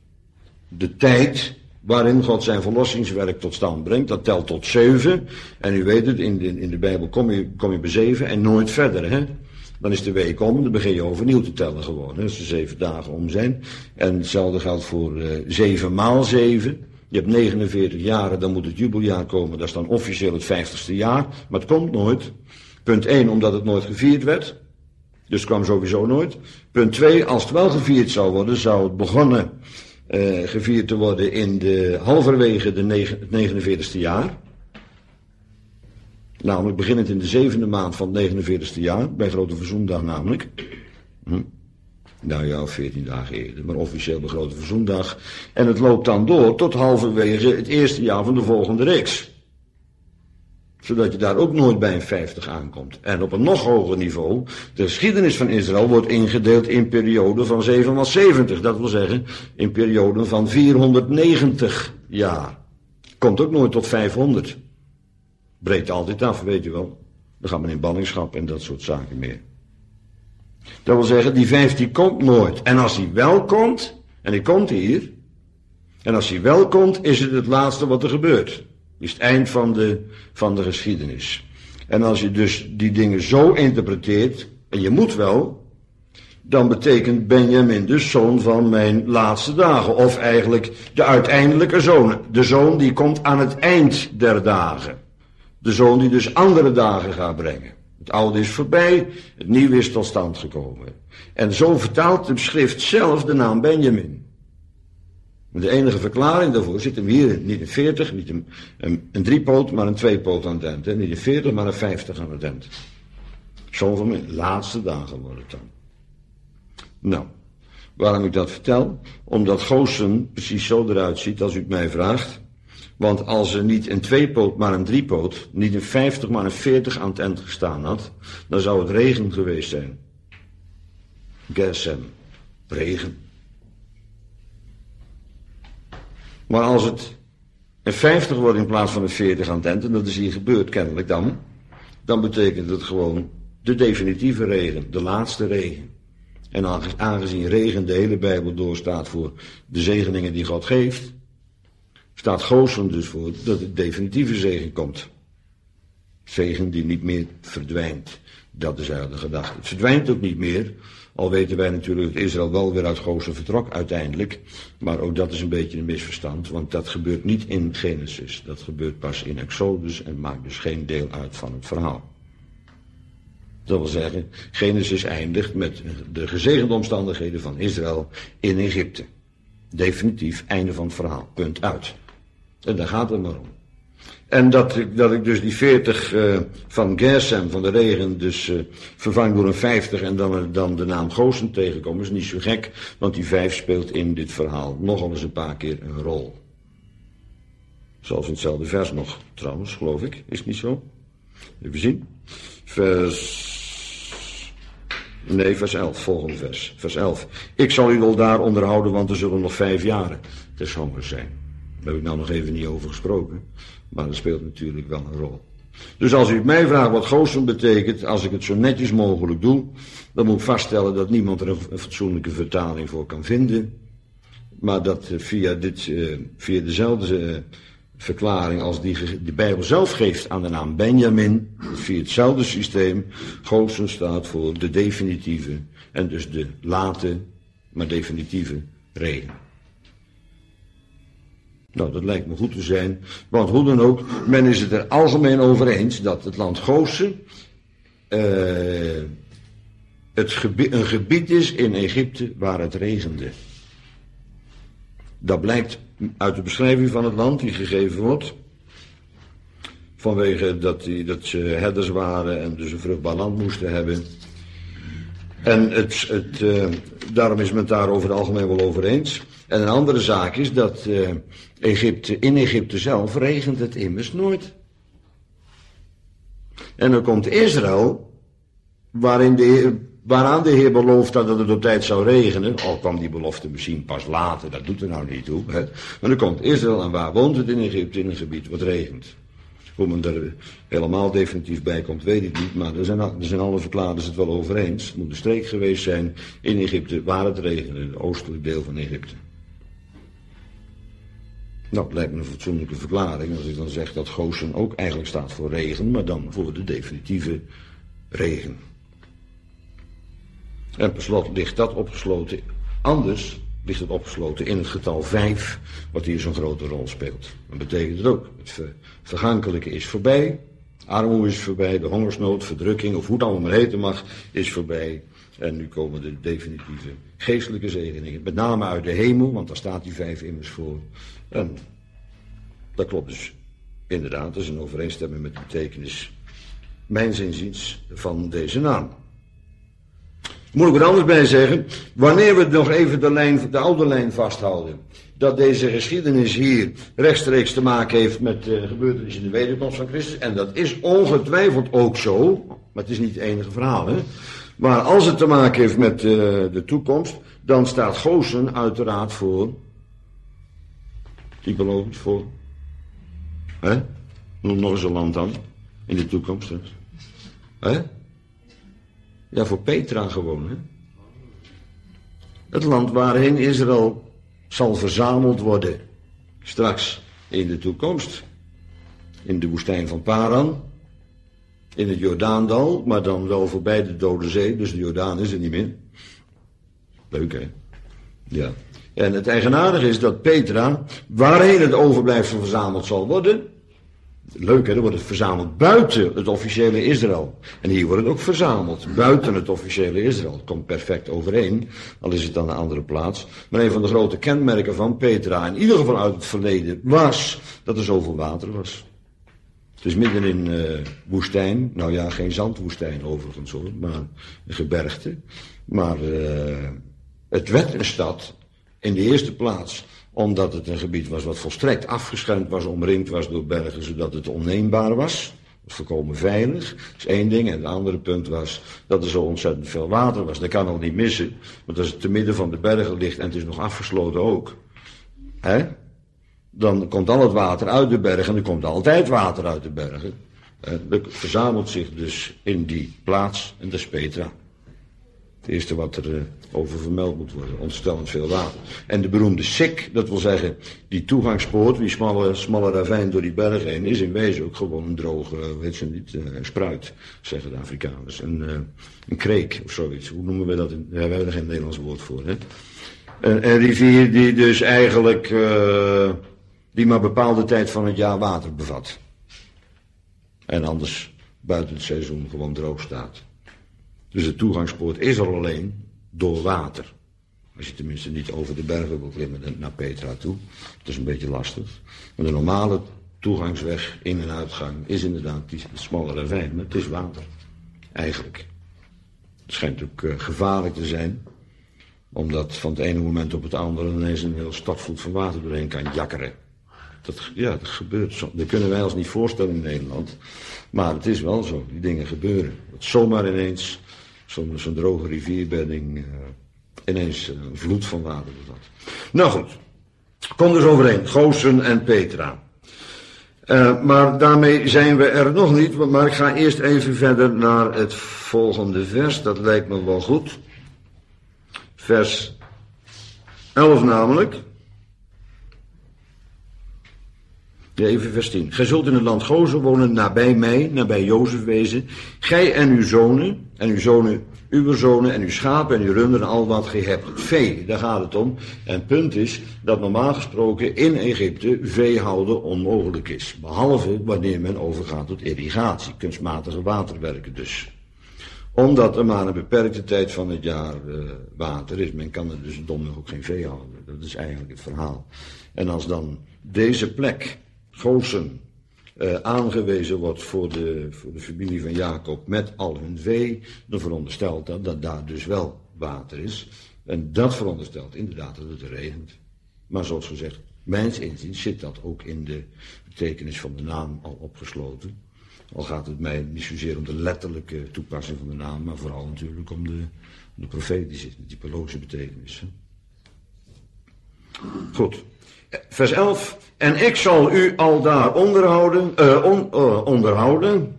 de tijd waarin God zijn verlossingswerk tot stand brengt. Dat telt tot zeven. En u weet het, in de, in de Bijbel kom je, kom je bij zeven en nooit verder. Hè? Dan is de week om, dan begin je overnieuw te tellen gewoon. Hè? Als er zeven dagen om zijn. En hetzelfde geldt voor uh, zeven maal zeven. Je hebt negenenveertig jaren, dan moet het jubeljaar komen. Dat is dan officieel het vijftigste jaar. Maar het komt nooit. Punt één, omdat het nooit gevierd werd. Dus het kwam sowieso nooit. Punt twee, als het wel gevierd zou worden, zou het begonnen Uh, gevierd te worden in de halverwege de negen, het negenenveertigste jaar. Namelijk beginnend in de zevende maand van het negenenveertigste jaar, bij Grote Verzoendag namelijk. Hm. Nou ja, veertien dagen eerder, maar officieel bij Grote Verzoendag. En het loopt dan door tot halverwege het eerste jaar van de volgende reeks. Zodat je daar ook nooit bij een vijftig aankomt. En op een nog hoger niveau, de geschiedenis van Israël wordt ingedeeld in perioden van zeven maal zeventig. Dat wil zeggen, in perioden van vierhonderdnegentig jaar. Komt ook nooit tot vijfhonderd. Breekt altijd af, weet je wel. Dan gaat men in ballingschap en dat soort zaken meer. Dat wil zeggen, die vijftien komt nooit. En als die wel komt, en die komt hier, en als die wel komt, is het het laatste wat er gebeurt. Is het eind van de, van de geschiedenis. En als je dus die dingen zo interpreteert, en je moet wel, dan betekent Benjamin dus zoon van mijn laatste dagen. Of eigenlijk de uiteindelijke zoon. De zoon die komt aan het eind der dagen. De zoon die dus andere dagen gaat brengen. Het oude is voorbij, het nieuwe is tot stand gekomen. En zo vertaalt de schrift zelf de naam Benjamin. De enige verklaring daarvoor zit hem hier, niet een veertig, niet een, een, een driepoot, maar een tweepoot aan het eind. Hè? Niet een veertig, maar een vijftig aan het eind. Zo van mijn laatste dagen wordt het dan. Nou, waarom ik dat vertel? Omdat Goosen precies zo eruit ziet als u het mij vraagt. Want als er niet een tweepoot, maar een driepoot, niet een vijftig, maar een veertig aan het eind gestaan had, dan zou het regen geweest zijn. Gersem, regen. Maar als het een vijftig wordt in plaats van een veertig aan het eind, en dat is hier gebeurd kennelijk dan, dan betekent het gewoon de definitieve regen, de laatste regen. En aangezien regen de hele Bijbel doorstaat voor de zegeningen die God geeft, staat Goosen dus voor dat de definitieve zegen komt. Zegen die niet meer verdwijnt. Dat is eigenlijk de gedachte. Het verdwijnt ook niet meer. Al weten wij natuurlijk dat Israël wel weer uit Goosen vertrok uiteindelijk. Maar ook dat is een beetje een misverstand. Want dat gebeurt niet in Genesis. Dat gebeurt pas in Exodus en maakt dus geen deel uit van het verhaal. Dat wil zeggen, Genesis eindigt met de gezegende omstandigheden van Israël in Egypte. Definitief, einde van het verhaal. Punt uit. En daar gaat het maar om. En dat ik, dat ik dus die veertig uh, van Gersem, van de regen, dus uh, vervang door een vijftig en dan, dan de naam Goosen tegenkom, is niet zo gek, want die vijf speelt in dit verhaal nogal eens een paar keer een rol. Zoals in hetzelfde vers nog, trouwens, geloof ik. Is het niet zo? Even zien. Vers... Nee, vers elf, volgende vers. Vers elf. Ik zal u al daar onderhouden, want er zullen nog vijf jaren des hongers zijn. Daar heb ik nou nog even niet over gesproken. Maar dat speelt natuurlijk wel een rol. Dus als u mij vraagt wat Goosen betekent, als ik het zo netjes mogelijk doe, dan moet ik vaststellen dat niemand er een fatsoenlijke vertaling voor kan vinden. Maar dat via, dit, uh, via dezelfde uh, verklaring als die de Bijbel zelf geeft aan de naam Benjamin, via hetzelfde systeem, Goosen staat voor de definitieve en dus de late, maar definitieve regen. Nou, dat lijkt me goed te zijn, want hoe dan ook, men is het er algemeen over eens dat het land Goosen uh, het gebied, een gebied is in Egypte waar het regende. Dat blijkt uit de beschrijving van het land die gegeven wordt, vanwege dat, die, dat ze herders waren en dus een vruchtbaar land moesten hebben. En het, het, uh, daarom is men het daar over het algemeen wel over eens. En een andere zaak is dat uh, Egypte, in Egypte zelf regent het immers nooit. En dan komt Israël, waarin de Heer, waaraan de Heer belooft dat het op tijd zou regenen. Al kwam die belofte misschien pas later, dat doet er nou niet toe. Hè. Maar dan komt Israël en waar woont het in Egypte? In een gebied wat regent. Hoe men er helemaal definitief bij komt, weet ik niet. Maar er zijn, er zijn alle verklaarders het wel over eens. Het moet een streek geweest zijn in Egypte waar het regende, het oostelijk deel van Egypte. Nou, dat lijkt me een fatsoenlijke verklaring als ik dan zeg dat Goosen ook eigenlijk staat voor regen, maar dan voor de definitieve regen. En per slot ligt dat opgesloten, anders ligt het opgesloten in het getal vijf, wat hier zo'n grote rol speelt. Dat betekent het ook, het ver, vergankelijke is voorbij, armoede is voorbij, de hongersnood, verdrukking, of hoe het allemaal maar heten mag, is voorbij. En nu komen de definitieve geestelijke zegeningen, met name uit de hemel, want daar staat die vijf immers voor. En dat klopt dus inderdaad, dat is een overeenstemming met de betekenis, mijns inziens, van deze naam. Moet ik er anders bij zeggen, wanneer we nog even de, lijn, de oude lijn vasthouden, dat deze geschiedenis hier rechtstreeks te maken heeft met de gebeurtenissen in de wederkomst van Christus, en dat is ongetwijfeld ook zo, maar het is niet het enige verhaal, hè. Maar als het te maken heeft met uh, de toekomst, dan staat Goosen uiteraard voor, typologisch voor, hè? Noem nog eens een land dan, in de toekomst, hè? Hè? Ja, voor Petra gewoon, hè. Het land waarheen Israël zal verzameld worden, straks in de toekomst, in de woestijn van Paran, in het Jordaandal, maar dan wel voorbij de Dode Zee, dus de Jordaan is er niet meer. Leuk, hè? Ja. En het eigenaardige is dat Petra, waarheen het overblijfsel verzameld zal worden, Leuk hè, dan wordt het verzameld buiten het officiële Israël. En hier wordt het ook verzameld buiten het officiële Israël. Het komt perfect overeen, al is het dan een andere plaats. Maar een van de grote kenmerken van Petra, in ieder geval uit het verleden, was dat er zoveel water was. Het is midden in uh, woestijn, nou ja, geen zandwoestijn overigens hoor, maar een gebergte. Maar uh, het werd een stad in de eerste plaats omdat het een gebied was wat volstrekt afgeschermd was, omringd was door bergen, zodat het onneembaar was. Dat was volkomen veilig. Dat is één ding. En het andere punt was dat er zo ontzettend veel water was. Dat kan al niet missen, want als het te midden van de bergen ligt en het is nog afgesloten ook, hè, dan komt al het water uit de bergen en er komt altijd water uit de bergen. Dat verzamelt zich dus in die plaats en dat is Petra. Het eerste wat er uh, over vermeld moet worden, ontstellend veel water. En de beroemde Sik, dat wil zeggen, die toegangspoort, die smalle, smalle ravijn door die bergen heen, is in wezen ook gewoon een droge, weet je niet, uh, een spruit, zeggen de Afrikaners. Een, uh, een kreek of zoiets. Hoe noemen we dat? In, ja, we hebben er geen Nederlands woord voor, hè. Een, een rivier die dus eigenlijk, uh, die maar bepaalde tijd van het jaar water bevat. En anders buiten het seizoen gewoon droog staat. Dus de toegangspoort is er alleen door water. Als je tenminste niet over de bergen wil klimmen naar Petra toe. Dat is een beetje lastig. Maar de normale toegangsweg in- en uitgang is inderdaad die smalle ravijn. Maar het is water. Eigenlijk. Het schijnt ook uh, gevaarlijk te zijn. Omdat van het ene moment op het andere ineens een heel stadvloed van water doorheen kan jakkeren. Dat, ja, dat gebeurt zo. Dat kunnen wij ons niet voorstellen in Nederland. Maar het is wel zo. Die dingen gebeuren. Dat zomaar ineens zo'n zo'n droge rivierbedding uh, ineens uh, een vloed van water bevat. Nou goed. Kom dus overeen. Goosen en Petra. Uh, maar daarmee zijn we er nog niet. Maar ik ga eerst even verder naar het volgende vers. Dat lijkt me wel goed. Vers elf namelijk. Ja, even vers tien. Gij zult in het land Gozen wonen nabij mij, nabij Jozef wezen. Gij en uw zonen, en uw zonen, uw zonen, en uw schapen en uw runderen, al wat gij hebt. Het vee, daar gaat het om. En het punt is dat normaal gesproken in Egypte veehouden onmogelijk is. Behalve wanneer men overgaat tot irrigatie, kunstmatige waterwerken dus. Omdat er maar een beperkte tijd van het jaar uh, water is. Men kan er dus domweg ook geen vee houden. Dat is eigenlijk het verhaal. En als dan deze plek, Gozen, uh, aangewezen wordt voor de, voor de familie van Jacob met al hun vee, dan veronderstelt dat dat daar dus wel water is. En dat veronderstelt inderdaad dat het regent. Maar zoals gezegd, mijns inziens zit dat ook in de betekenis van de naam al opgesloten. Al gaat het mij niet zozeer om de letterlijke toepassing van de naam, maar vooral natuurlijk om de, de profetische, de typologische betekenis. Goed. Vers elf. En ik zal u al daar onderhouden, uh, on, uh, onderhouden.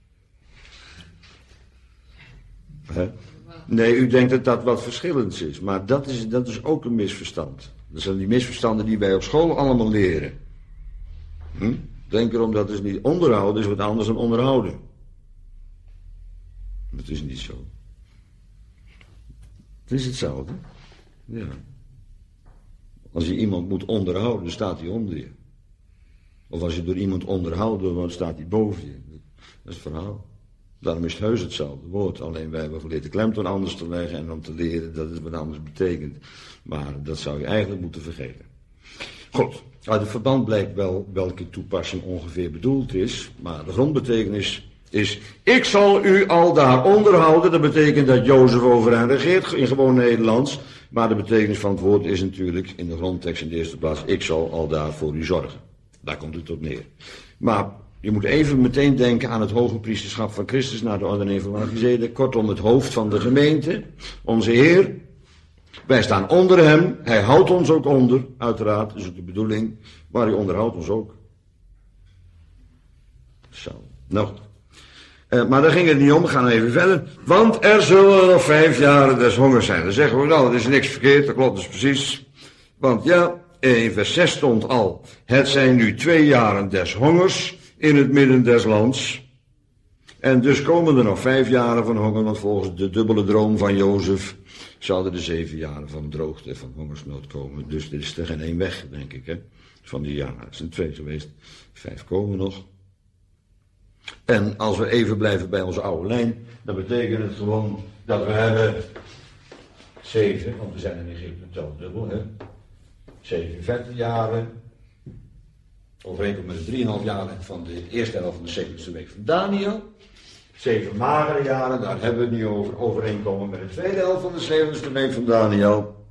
Hè? Nee, u denkt dat dat wat verschillends is, maar dat is, dat is ook een misverstand. Dat zijn die misverstanden die wij op school allemaal leren. Hm? Denk erom, dat is niet onderhouden, is wat anders dan onderhouden. Dat is niet zo. Het is hetzelfde. Ja. Als je iemand moet onderhouden, dan staat hij onder je. Of als je door iemand onderhouden wordt, staat hij boven je. Dat is het verhaal. Daarom is het heus hetzelfde woord. Alleen wij hebben geleerd de klemtoon anders te leggen en om te leren dat het wat anders betekent. Maar dat zou je eigenlijk moeten vergeten. Goed, uit het verband blijkt wel welke toepassing ongeveer bedoeld is. Maar de grondbetekenis is: ik zal u al daar onderhouden. Dat betekent dat Jozef over hen regeert in gewoon Nederlands. Maar de betekenis van het woord is natuurlijk in de grondtekst in de eerste plaats: ik zal al daar voor u zorgen. Daar komt het op neer. Maar je moet even meteen denken aan het hoge priesterschap van Christus naar de ordening van Melchizedek. Kortom, het hoofd van de gemeente, onze Heer. Wij staan onder hem, hij houdt ons ook onder, uiteraard, dat is ook de bedoeling, maar hij onderhoudt ons ook. Zo, nou goed. Uh, maar daar ging het niet om, we gaan even verder. Want er zullen nog vijf jaren des hongers zijn. Dan zeggen we, nou, er is niks verkeerd, dat klopt dus precies. Want ja, in vers zes stond al, het zijn nu twee jaren des hongers in het midden des lands. En dus komen er nog vijf jaren van honger, want volgens de dubbele droom van Jozef zouden er zeven jaren van droogte en van hongersnood komen. Dus er is er geen één weg, denk ik, hè, van die jaren. Het zijn twee geweest, vijf komen nog. En als we even blijven bij onze oude lijn, dan betekent het gewoon dat we hebben zeven, want we zijn in Egypte tel dubbel, hè. Zeven vette jaren, overeenkomt met de drieënhalf jaren van de eerste helft van de zeventigste week van Daniel. Zeven magere jaren, daar hebben we het niet over, overeenkomen met de tweede helft van de zeventigste week van Daniel.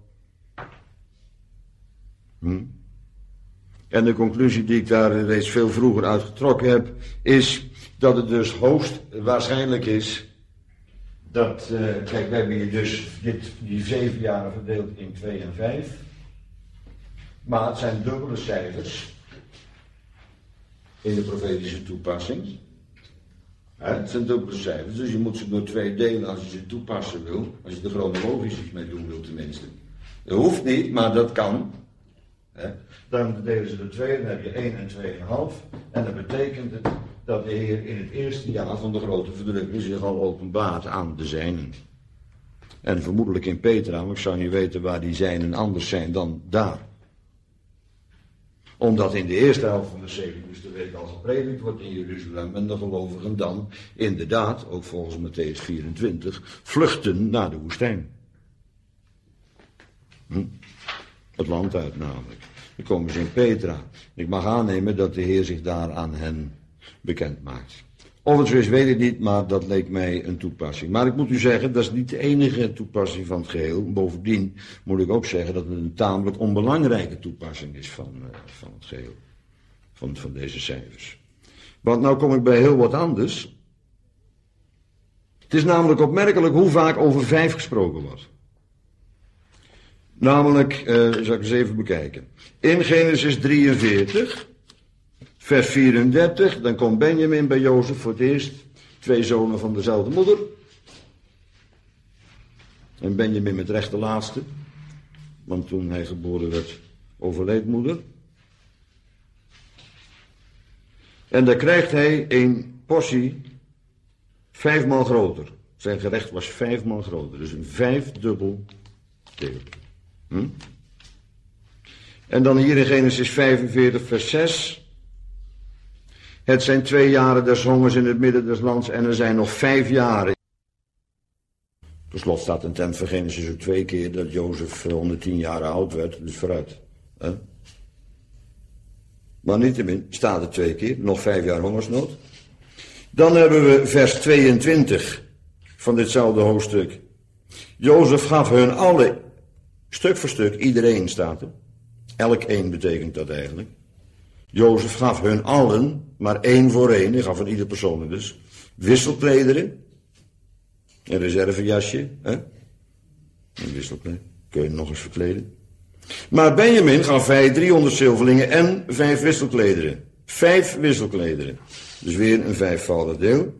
Hm? En de conclusie die ik daar reeds veel vroeger uitgetrokken heb, is dat het dus hoogst waarschijnlijk is dat, uh, kijk, we hebben hier dus dit, die zeven jaren verdeeld in twee en vijf, maar het zijn dubbele cijfers in de profetische toepassing. Ja, het zijn dubbele cijfers, dus je moet ze door twee delen als je ze toepassen wil, als je er chronologisch iets mee doen wil tenminste. Dat hoeft niet, maar dat kan. He. Dan delen ze door twee, dan heb je één en twee en een half. En dat betekent het dat de Heer in het eerste jaar van de grote verdrukking zich al openbaart aan de zijnen. En vermoedelijk in Petra, maar ik zou niet weten waar die zijnen anders zijn dan daar. Omdat in de eerste helft van de zeventigste week al gepredikt wordt in Jeruzalem en de gelovigen dan inderdaad, ook volgens Mattheüs vierentwintig, vluchten naar de woestijn. Hm? Het land uit namelijk. Dan komen ze in Petra. Ik mag aannemen dat de Heer zich daar aan hen bekend maakt. Of het zo is, weet ik niet, maar dat leek mij een toepassing. Maar ik moet u zeggen, dat is niet de enige toepassing van het geheel. Bovendien moet ik ook zeggen dat het een tamelijk onbelangrijke toepassing is van, uh, van het geheel. Van, van deze cijfers. Want nou kom ik bij heel wat anders. Het is namelijk opmerkelijk hoe vaak over vijf gesproken wordt. Namelijk, uh, zal ik eens even bekijken. In Genesis drieënveertig, vers vierendertig, dan komt Benjamin bij Jozef voor het eerst. Twee zonen van dezelfde moeder. En Benjamin met recht de laatste. Want toen hij geboren werd, overleed moeder. En daar krijgt hij een portie vijfmaal groter. Zijn gerecht was vijfmaal groter. Dus een vijfdubbel deel. Hm? En dan hier in Genesis vijfenveertig vers zes. Het zijn twee jaren des hongers in het midden des lands en er zijn nog vijf jaren. Per slot staat in tent van Genesis ook twee keer dat Jozef honderdtien jaar oud werd, dus vooruit. Hè? Maar niettemin staat het twee keer, nog vijf jaar hongersnood. Dan hebben we vers tweeëntwintig van ditzelfde hoofdstuk. Jozef gaf hun alle, stuk voor stuk, iedereen staat er. Elk één betekent dat eigenlijk. Jozef gaf hun allen, maar één voor één, hij gaf aan ieder persoon dus, wisselklederen, een reservejasje, hè? Een wisselkleding, kun je nog eens verkleden. Maar Benjamin gaf hij driehonderd zilverlingen en vijf wisselklederen. Vijf wisselklederen. Dus weer een vijfvoudig deel.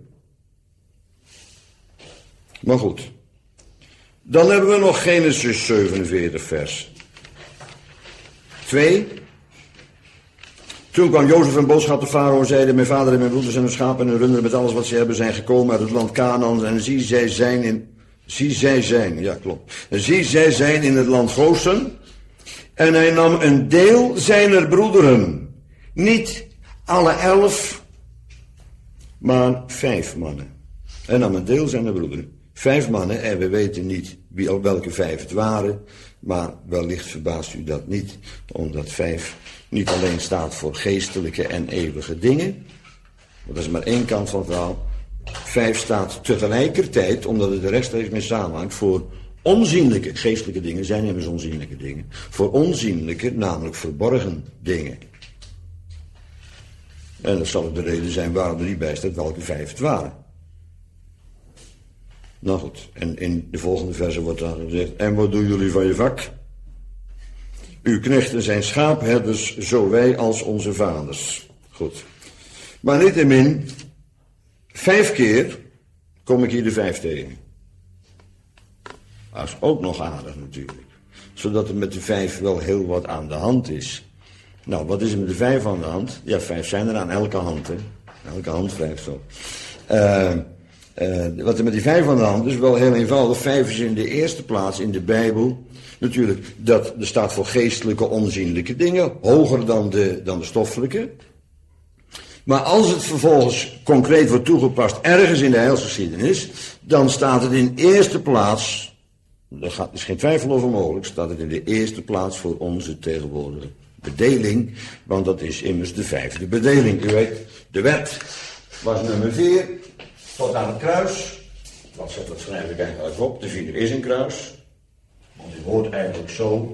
Maar goed. Dan hebben we nog Genesis zevenenveertig vers twee. Toen kwam Jozef een boodschap tot Farao en zeide: mijn vader en mijn broeders en hun schapen en hun runderen met alles wat ze hebben zijn gekomen uit het land Kanaan. En zie zij zijn in, zie zij zijn, ja klopt. En zie zij zijn in het land Gosen. En hij nam een deel zijner broederen. Niet alle elf, maar vijf mannen. Hij nam een deel zijner broederen. Vijf mannen, en we weten niet wie, welke vijf het waren. Maar wellicht verbaast u dat niet, omdat vijf niet alleen staat voor geestelijke en eeuwige dingen. Want dat is maar één kant van het verhaal. Vijf staat tegelijkertijd, omdat het er rechtstreeks mee samenhangt, voor onzienlijke, geestelijke dingen zijn immers onzienlijke dingen. Voor onzienlijke, namelijk verborgen dingen. En dat zal ook de reden zijn waarom er niet bij staat welke vijf het waren. Nou goed, en in de volgende verse wordt dan gezegd: en wat doen jullie van je vak? Uw knechten zijn schaapherders, zo wij als onze vaders. Goed. Maar niettemin, vijf keer kom ik hier de vijf tegen. Dat is ook nog aardig natuurlijk. Zodat er met de vijf wel heel wat aan de hand is. Nou, wat is er met de vijf aan de hand? Ja, vijf zijn er aan elke hand, hè. Elke hand vijf zo. Uh, uh, wat er met die vijf aan de hand is, wel heel eenvoudig. Vijf is in de eerste plaats in de Bijbel natuurlijk, dat er staat voor geestelijke, onzienlijke dingen. Hoger dan de, dan de stoffelijke. Maar als het vervolgens concreet wordt toegepast ergens in de heilsgeschiedenis, dan staat het in eerste plaats, er gaat, is geen twijfel over mogelijk, staat het in de eerste plaats voor onze tegenwoordige bedeling, want dat is immers de vijfde bedeling. U weet, de wet was nummer vier, tot aan het kruis. Wat zegt dat schrijf ik eigenlijk op? De vier is een kruis. Want het hoort eigenlijk zo.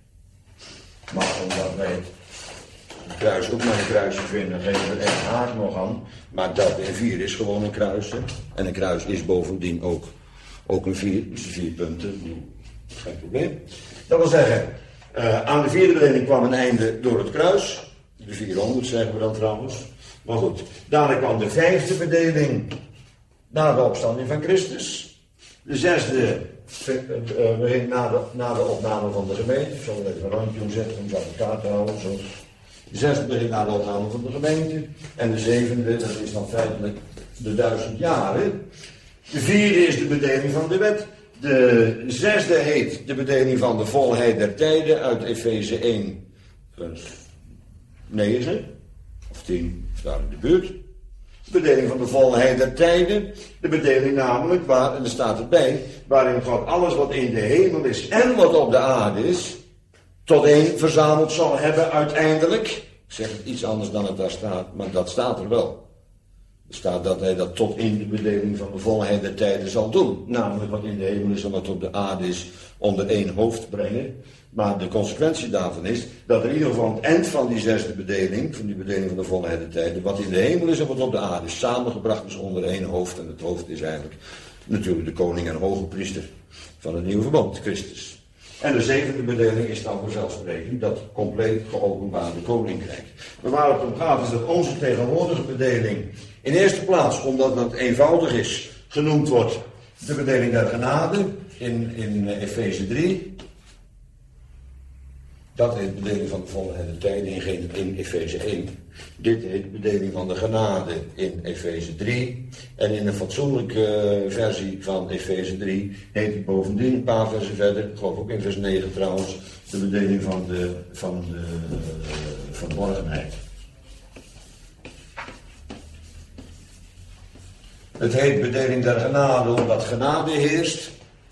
Maar omdat wij het kruis ook maar een kruisje vinden, geven we er één haak nog aan. Maar dat en vier is gewoon een kruis. Hè? En een kruis is bovendien ook, ook een vier. Dus de vier punten. Geen probleem. Dat wil zeggen, uh, aan de vierde bedeling kwam een einde door het kruis. De vierhonderd zeggen we dan trouwens. Maar goed, daarna kwam de vijfde bedeling. Na de opstanding van Christus. De zesde, uh, na, de, na de opname van de gemeente. Ik zal er even een randje omzetten om dat elkaar te houden. Zo. De zesde begint na de opname van de gemeente. En de zevende, dat is dan feitelijk de duizend jaren. De vierde is de bedeling van de wet. De zesde heet de bedeling van de volheid der tijden uit Efeze één, vers negen of tien, daar in de buurt. De bedeling van de volheid der tijden, de bedeling namelijk, waar, en er staat erbij, waarin God alles wat in de hemel is en wat op de aarde is, tot één verzameld zal hebben uiteindelijk. Ik zeg het iets anders dan het daar staat, maar dat staat er wel. Er staat dat hij dat tot in de bedeling van de volheid der tijden zal doen. Namelijk wat in de hemel is en wat op de aarde is onder één hoofd brengen. Maar de consequentie daarvan is dat er in ieder geval het eind van die zesde bedeling, van die bedeling van de volheid der tijden, wat in de hemel is en wat op de aarde is, samengebracht is onder één hoofd. En het hoofd is eigenlijk natuurlijk de koning en hoge priester van het nieuwe verbond, Christus. En de zevende bedeling is dan vanzelfsprekend dat compleet geopenbaarde koninkrijk. Maar waar het om gaat is dat onze tegenwoordige bedeling in eerste plaats, omdat dat eenvoudig is, genoemd wordt de bedeling der genade in, in Efeze drie. Dat heet de bedeling van de volheid der tijden in, in Efeze één. Dit heet de bedeling van de genade in Efeze drie. En in een fatsoenlijke versie van Efeze drie heet het bovendien een paar versen verder, ik geloof ook in vers negen trouwens, de bedeling van de, van de verborgenheid. Het heet bedeling der genade omdat genade heerst.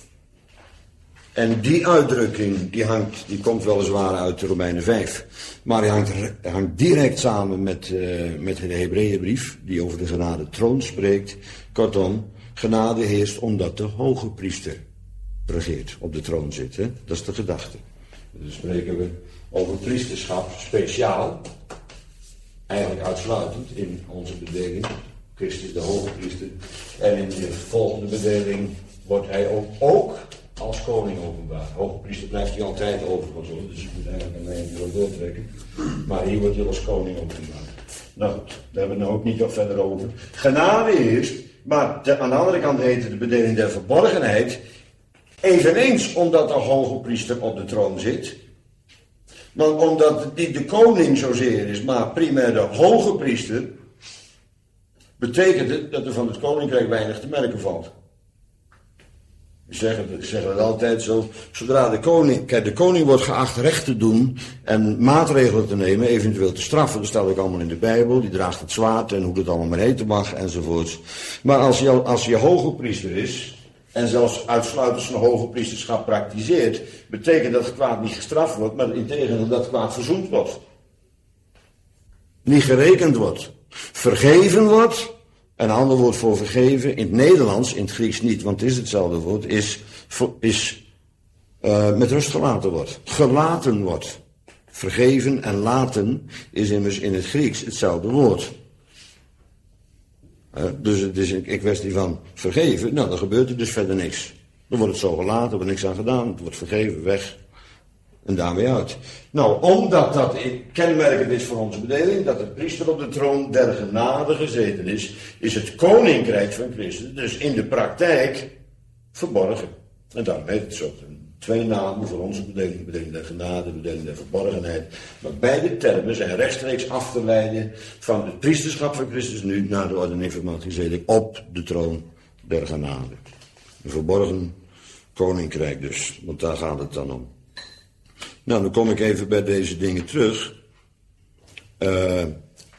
En die uitdrukking, die, hangt, die komt weliswaar uit de Romeinen vijf. Maar die hangt, hangt direct samen met, uh, met de Hebreeënbrief, die over de genade troon spreekt. Kortom, genade heerst omdat de hoge priester regeert, op de troon zit. Hè? Dat is de gedachte. Dan spreken we over priesterschap speciaal, eigenlijk uitsluitend in onze bedeling. Christus de hoge priester. En in de volgende bedeling wordt hij ook, ook als koning openbaar. Hoge priester blijft hij altijd overigens, dus ik moet eigenlijk aan mij wel doortrekken. Maar hier wordt hij als koning openbaar. Nou goed, daar hebben we het nou ook niet nog verder over. Genade is, maar de, aan de andere kant heet het de bedeling der verborgenheid. Eveneens omdat de hoge priester op de troon zit. Maar omdat het niet de koning zozeer is, maar primair de hoge priester, betekent het dat er van het koninkrijk weinig te merken valt. Ik zeg het, ik zeg het altijd zo. Zodra de koning, kijk, de koning wordt geacht recht te doen en maatregelen te nemen, eventueel te straffen. Dat staat ook allemaal in de Bijbel. Die draagt het zwaard en hoe dat allemaal maar heten mag enzovoorts. Maar als je, als je hoge priester is en zelfs uitsluitend zijn hoge priesterschap praktiseert, betekent dat het kwaad niet gestraft wordt, maar integendeel dat het kwaad verzoend wordt. Niet gerekend wordt. Vergeven wordt. Een ander woord voor vergeven, in het Nederlands, in het Grieks niet, want het is hetzelfde woord, is, is uh, met rust gelaten wordt. Gelaten wordt. Vergeven en laten is immers in het Grieks hetzelfde woord. Uh, dus het is een kwestie van vergeven, nou dan gebeurt er dus verder niks. Dan wordt het zo gelaten, er wordt niks aan gedaan, het wordt vergeven, weg. En daarmee uit. Nou, omdat dat kenmerkend is voor onze bedeling, dat de priester op de troon der genade gezeten is, is het koninkrijk van Christus dus in de praktijk verborgen. En daarom heet het zo. Twee namen voor onze bedeling, bedeling der genade, bedeling der verborgenheid. Maar beide termen zijn rechtstreeks af te leiden van het priesterschap van Christus nu naar de orde van Melchizedek op de troon der genade. Een verborgen koninkrijk dus, want daar gaat het dan om. Nou, dan kom ik even bij deze dingen terug. Uh,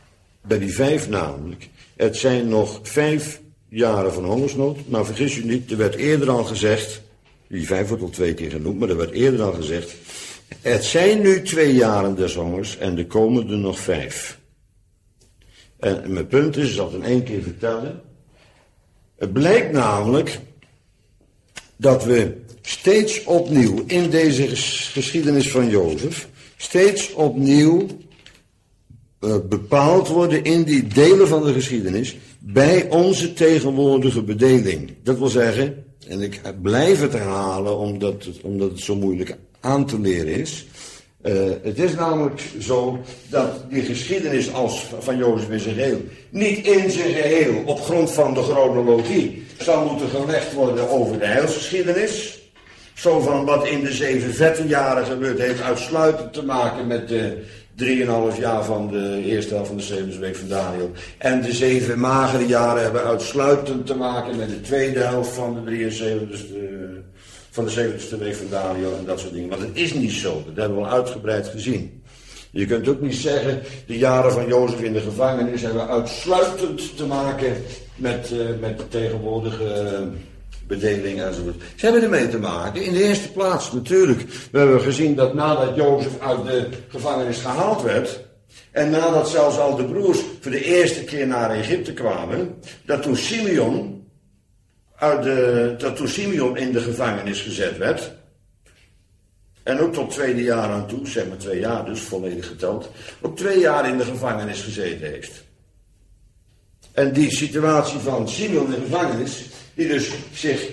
bij die vijf namelijk, het zijn nog vijf jaren van hongersnood. Nou, vergis u niet, er werd eerder al gezegd, die vijf wordt al twee keer genoemd, maar er werd eerder al gezegd, het zijn nu twee jaren des hongers en er komen er nog vijf. En mijn punt is, ik zal het in één keer vertellen, het blijkt namelijk dat we steeds opnieuw in deze geschiedenis van Jozef, steeds opnieuw uh, bepaald worden in die delen van de geschiedenis bij onze tegenwoordige bedeling. Dat wil zeggen, en ik blijf het herhalen omdat het, omdat het zo moeilijk aan te leren is. Uh, het is namelijk zo dat die geschiedenis als van Jozef in zijn geheel niet in zijn geheel op grond van de chronologie zou moeten gelegd worden over de heilsgeschiedenis. Zo van wat in de zeven vette jaren gebeurd heeft uitsluitend te maken met de drieënhalf jaar van de eerste helft van de zevende week van Daniel. En de zeven magere jaren hebben uitsluitend te maken met de tweede helft van de drieënzeventigste van de zeventigste week van Daniel en dat soort dingen. Maar dat is niet zo, dat hebben we al uitgebreid gezien. Je kunt ook niet zeggen, de jaren van Jozef in de gevangenis hebben uitsluitend te maken met, uh, met de tegenwoordige uh, bedeling enzovoort. Ze hebben ermee te maken, in de eerste plaats natuurlijk. We hebben gezien dat nadat Jozef uit de gevangenis gehaald werd, en nadat zelfs al de broers voor de eerste keer naar Egypte kwamen, dat toen Simeon Uit de, dat toen Simeon in de gevangenis gezet werd, en ook tot tweede jaar aan toe, zeg maar twee jaar dus, volledig geteld, ook twee jaar in de gevangenis gezeten heeft. En die situatie van Simeon in de gevangenis, die dus zich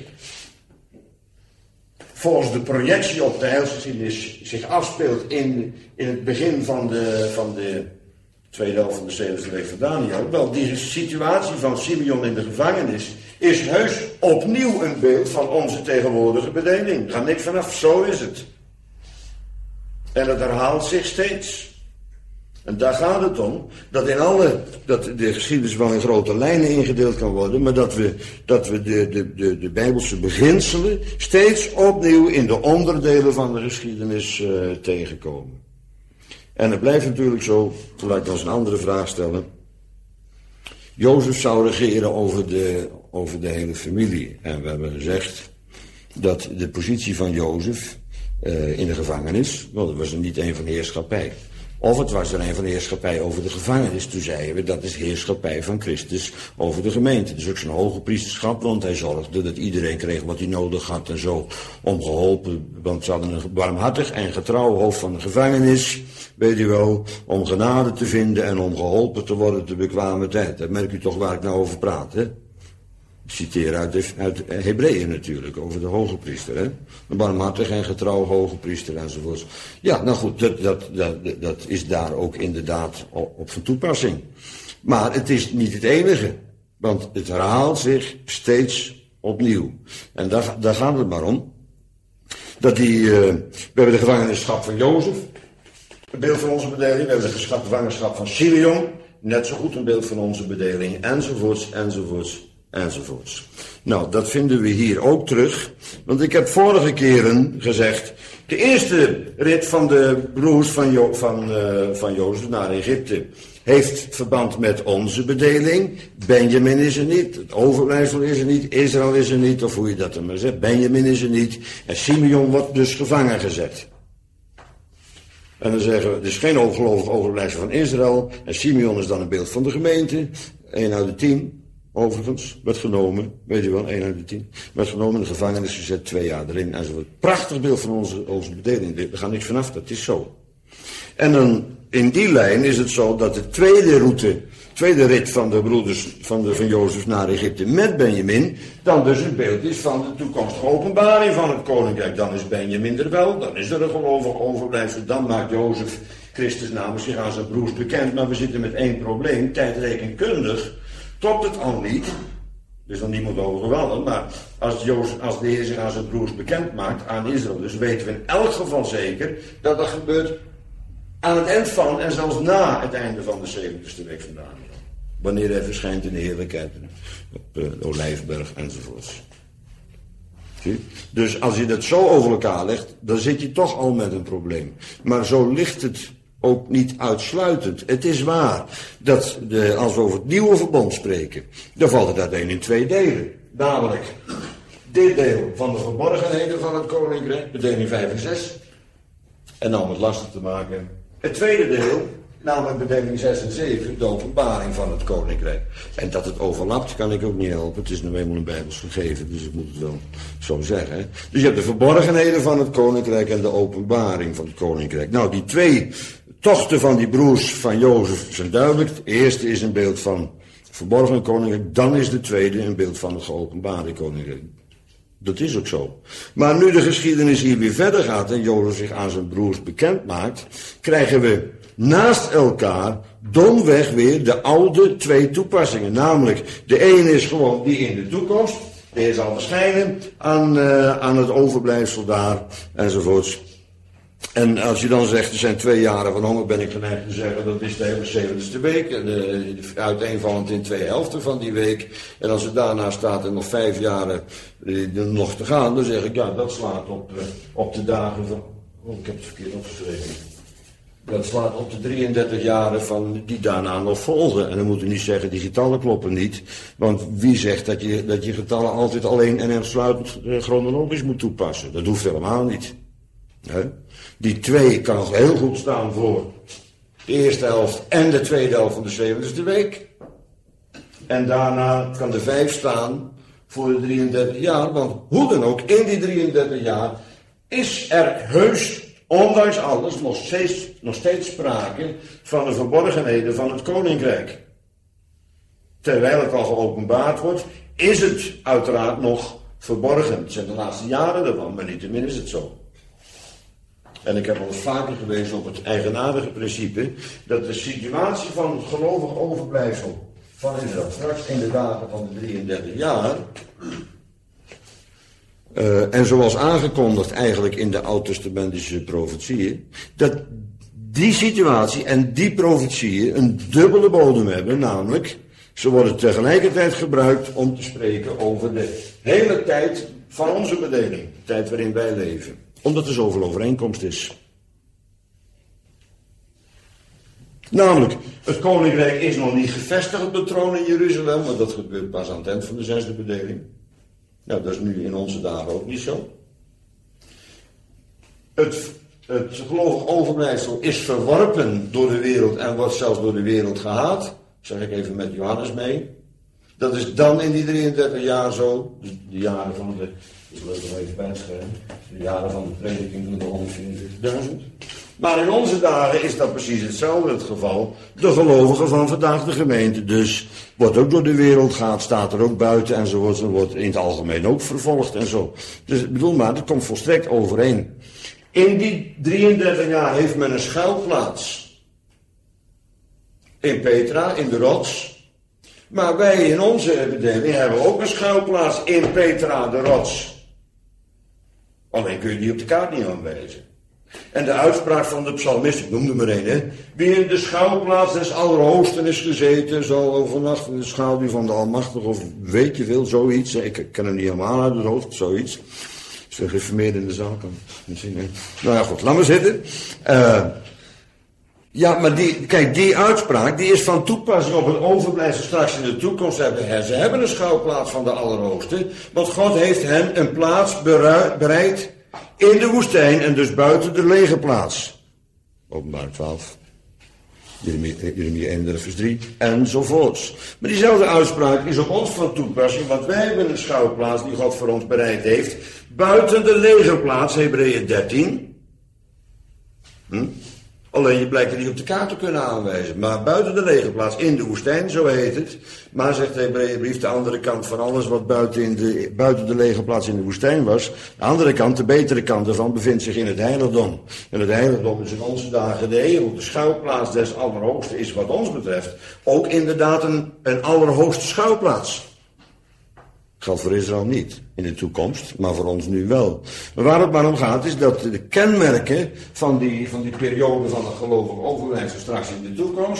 volgens de projectie op de heilsgeschiedenis zich afspeelt in, in het begin van de, van de tweede helft van de zevende week van Daniel, wel die situatie van Simeon in de gevangenis is heus opnieuw een beeld van onze tegenwoordige bedeling. Ga niks vanaf, zo is het. En het herhaalt zich steeds. En daar gaat het om, dat in alle, dat de geschiedenis wel in grote lijnen ingedeeld kan worden, maar dat we, dat we de, de, de, de Bijbelse beginselen steeds opnieuw in de onderdelen van de geschiedenis uh, tegenkomen. En het blijft natuurlijk zo, laat ik nog eens een andere vraag stellen. Jozef zou regeren over de, over de hele familie. En we hebben gezegd dat de positie van Jozef uh, in de gevangenis, wel, dat was er niet een van heerschappij. Of het was er een van heerschappij over de gevangenis. Toen zeiden we, dat is heerschappij van Christus over de gemeente. Dus ook zijn hoge priesterschap, want hij zorgde dat iedereen kreeg wat hij nodig had en zo om geholpen. Want ze hadden een barmhartig en getrouw hoofd van de gevangenis, weet u wel, om genade te vinden en om geholpen te worden te bekwame tijd. Dat merkt u toch waar ik nou over praat, hè? Ik citeer uit, de, uit Hebreeën natuurlijk, over de hoge priester, hè? Een barmhartig en getrouw hoge priester enzovoorts. Ja, nou goed, dat, dat, dat, dat is daar ook inderdaad op van toepassing. Maar het is niet het enige, want het herhaalt zich steeds opnieuw. En daar, daar gaat het maar om. Dat die, uh, we hebben de gevangenschap van Jozef, een beeld van onze bedeling. We hebben de gevangenschap van Simeon, net zo goed een beeld van onze bedeling, enzovoorts, enzovoorts. Enzovoorts. Nou, dat vinden we hier ook terug. Want ik heb vorige keren gezegd, de eerste rit van de broers van, jo van, uh, van Jozef naar Egypte heeft verband met onze bedeling. Benjamin is er niet, het overblijfsel is er niet, Israël is er niet, of hoe je dat dan maar zegt. Benjamin is er niet. En Simeon wordt dus gevangen gezet. En dan zeggen we, er is geen ongelovig overblijfsel van Israël. En Simeon is dan een beeld van de gemeente. één uit de tien. Overigens, werd genomen, weet je wel, één uit de tien, werd genomen in de gevangenis gezet, twee jaar erin enzovoort. Prachtig beeld van onze, onze bedeling, er gaat niks vanaf, dat is zo. En dan, in die lijn is het zo dat de tweede route, tweede rit van de broeders van, de, van Jozef naar Egypte met Benjamin, dan dus een beeld is van de toekomstige openbaring van het koninkrijk. Dan is Benjamin er wel, dan is er een gelovig overblijfsel, dan maakt Jozef Christus namens zich aan zijn broers bekend, maar we zitten met één probleem, tijdrekenkundig. Klopt het al niet, dus dan niemand over geweldig, maar als, Jozef, als de Heer zich aan zijn broers bekend maakt, aan Israël, dus weten we in elk geval zeker dat dat gebeurt aan het eind van en zelfs na het einde van de zeventigste week van Daniel. Wanneer hij verschijnt in de heerlijkheid op de Olijfberg enzovoorts. Zie? Dus als je dat zo over elkaar legt, dan zit je toch al met een probleem. Maar zo ligt het ook niet uitsluitend. Het is waar dat de, als we over het nieuwe verbond spreken, dan valt het uiteen in twee delen. Namelijk dit deel van de verborgenheden van het koninkrijk, bedeling vijf en zes. En dan om het lastig te maken, het tweede deel, namelijk bedeling zes en zeven, de openbaring van het koninkrijk. En dat het overlapt, kan ik ook niet helpen. Het is nu eenmaal een Bijbels gegeven, dus ik moet het wel zo zeggen. Hè? Dus je hebt de verborgenheden van het koninkrijk en de openbaring van het koninkrijk. Nou, die twee tochten van die broers van Jozef zijn duidelijk. Het eerste is een beeld van het verborgen koninkrijk, dan is de tweede een beeld van het geopenbaarde koninkrijk. Dat is ook zo. Maar nu de geschiedenis hier weer verder gaat en Jozef zich aan zijn broers bekend maakt, krijgen we naast elkaar domweg weer de oude twee toepassingen. Namelijk, de ene is gewoon die in de toekomst. De Heer zal verschijnen aan, uh, aan het overblijfsel daar, enzovoorts. En als je dan zegt, er zijn twee jaren van honger, ben ik geneigd te zeggen, dat is de hele zeventigste week. En de, uiteenvallend in twee helften van die week. En als er daarna staat er nog vijf jaren eh, nog te gaan, dan zeg ik, ja, dat slaat op, uh, op de dagen van... Oh, ik heb het verkeerd opgeschreven. Dat slaat op de drieëndertig jaren van die daarna nog volgen. En dan moet u niet zeggen, die getallen kloppen niet. Want wie zegt dat je, dat je getallen altijd alleen en uitsluitend uh, chronologisch moet toepassen? Dat hoeft helemaal niet. He? Die twee kan heel goed staan voor de eerste helft en de tweede helft van de zeventigste week. En daarna kan de vijf staan voor de drieëndertig jaar. Want hoe dan ook, in die drieëndertig jaar is er heus, ondanks alles, nog steeds, nog steeds sprake van de verborgenheden van het koninkrijk. Terwijl het al geopenbaard wordt, is het uiteraard nog verborgen. Het zijn de laatste jaren ervan, maar niettemin is het zo. En ik heb al eens vaker gewezen op het eigenaardige principe dat de situatie van het gelovig overblijfsel van Israël straks in de dagen van de drieëndertig jaar, uh, en zoals aangekondigd eigenlijk in de oud-testamentische profetieën, dat die situatie en die profetieën een dubbele bodem hebben, namelijk ze worden tegelijkertijd gebruikt om te spreken over de hele tijd van onze bedeling, de tijd waarin wij leven. Omdat er zoveel overeenkomst is. Namelijk, het koninkrijk is nog niet gevestigd op de troon in Jeruzalem, maar dat gebeurt pas aan het eind van de zesde bedeling. Nou, dat is nu in onze dagen ook niet zo. Het, het gelovig overblijfsel is verworpen door de wereld en wordt zelfs door de wereld gehaat. Dat zeg ik even met Johannes mee. Dat is dan in die drieëndertig jaar zo, dus de jaren van de... Dat is leuk om even bij te schrijven. De jaren van de prediking van de honderdvierenzestigduizend. Maar in onze dagen is dat precies hetzelfde het geval. De gelovigen van vandaag de gemeente dus. Wordt ook door de wereld gaat, staat er ook buiten enzovoort. En wordt in het algemeen ook vervolgd en zo. Dus ik bedoel maar, dat komt volstrekt overeen. In die drieëndertig jaar heeft men een schuilplaats. In Petra, in de rots. Maar wij in onze bedeling hebben ook een schuilplaats in Petra, de rots. Alleen kun je die op de kaart niet aanwijzen. En de uitspraak van de psalmist, ik noemde maar één, hè. Wie in de schuilplaats des Allerhoogsten is gezeten, zal overnachten in de schaduw van de Almachtige, of weet je veel, zoiets. Ik ken hem niet helemaal uit het hoofd, zoiets. Als je geïnformeerd in de zaal kan misschien. Hè. Nou ja, goed, laat maar zitten. Uh, ja, maar die, kijk, die uitspraak, die is van toepassing op het overblijfsel straks in de toekomst. Hebben. Ze hebben een schuilplaats van de Allerhoogste, want God heeft hen een plaats bereid in de woestijn en dus buiten de legerplaats. Openbaar twaalf, Jeremia eenendertig vers drie, enzovoorts. Maar diezelfde uitspraak is op ons van toepassing, want wij hebben een schuilplaats die God voor ons bereid heeft, buiten de legerplaats, Hebreeën dertien. Hm? Alleen je blijkt er niet op de kaart te kunnen aanwijzen. Maar buiten de legerplaats, in de woestijn, zo heet het. Maar, zegt de Hebreeënbrief, de andere kant van alles wat buiten, in de, buiten de legerplaats in de woestijn was. De andere kant, de betere kant ervan, bevindt zich in het heiligdom. En het heiligdom is in onze dagen de hemel. De schuilplaats des Allerhoogsten is wat ons betreft ook inderdaad een, een allerhoogste schuilplaats. Geldt voor Israël niet in de toekomst, maar voor ons nu wel. Maar waar het maar om gaat is dat de kenmerken van die, van die periode van het gelovig overblijfsel straks in de toekomst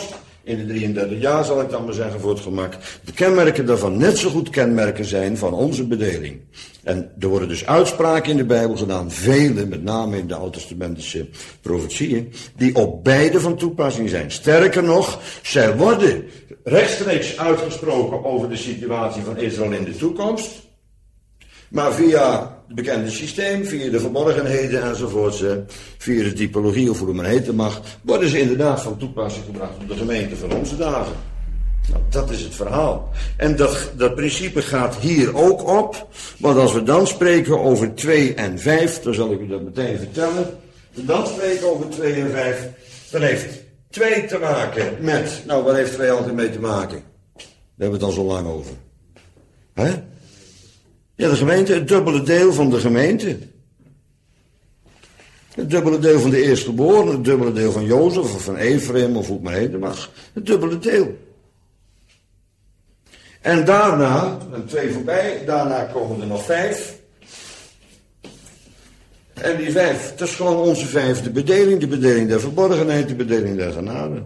in de drieëndertig jaar zal ik dan maar zeggen voor het gemak, de kenmerken daarvan net zo goed kenmerken zijn van onze bedeling. En er worden dus uitspraken in de Bijbel gedaan, vele, met name in de oud-testamentische profetieën, die op beide van toepassing zijn. Sterker nog, zij worden rechtstreeks uitgesproken over de situatie van Israël in de toekomst, maar via het bekende systeem, via de verborgenheden enzovoorts, via de typologie of hoe het maar heten mag, worden ze inderdaad van toepassing gebracht op de gemeente van onze dagen. Nou, dat is het verhaal. En dat, dat principe gaat hier ook op, want als we dan spreken over twee en vijf, dan zal ik u dat meteen vertellen. Als we dan spreken over twee en vijf, dan heeft twee te maken met, nou wat heeft twee altijd mee te maken? Daar hebben we het al zo lang over. Hè? Ja, de gemeente, het dubbele deel van de gemeente. Het dubbele deel van de eerstgeborene, het dubbele deel van Jozef of van Ephraim of hoe het maar heten mag. Het dubbele deel. En daarna, en twee voorbij, daarna komen er nog vijf. En die vijf, dat is gewoon onze vijfde bedeling, de bedeling der verborgenheid, de bedeling der genade.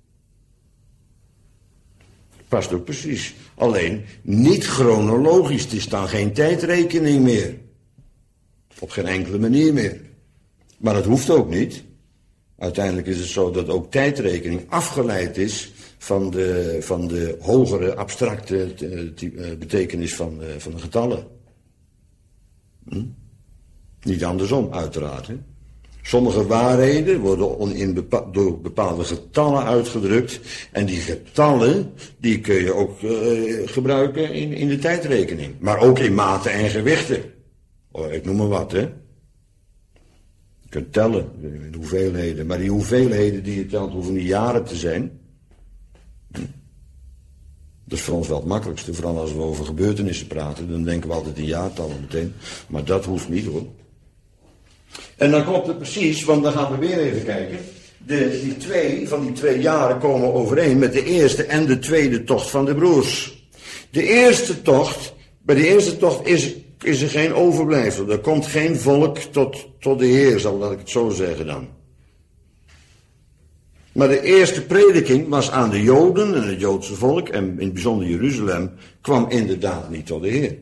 Past ook precies. Alleen niet chronologisch. Het is dan geen tijdrekening meer. Op geen enkele manier meer. Maar dat hoeft ook niet. Uiteindelijk is het zo dat ook tijdrekening afgeleid is van de, van de hogere abstracte betekenis van, van de getallen. Hm? Niet andersom, uiteraard. Hè? Sommige waarheden worden in bepa- door bepaalde getallen uitgedrukt. En die getallen, die kun je ook uh, gebruiken in, in de tijdrekening. Maar ook in maten en gewichten. Oh, ik noem maar wat, hè. Je kunt tellen, in hoeveelheden. Maar die hoeveelheden die je telt, hoeven niet jaren te zijn. Hm. Dat is voor ons wel het makkelijkste. Vooral als we over gebeurtenissen praten, dan denken we altijd in jaartallen meteen. Maar dat hoeft niet, hoor. En dan klopt het precies, want dan gaan we weer even kijken. De, die twee, van die twee jaren komen overeen met de eerste en de tweede tocht van de broers. De eerste tocht, bij de eerste tocht is, is er geen overblijfsel. Er komt geen volk tot, tot de Heer, zal laat ik het zo zeggen dan. Maar de eerste prediking was aan de Joden en het Joodse volk, en in het bijzonder Jeruzalem, kwam inderdaad niet tot de Heer.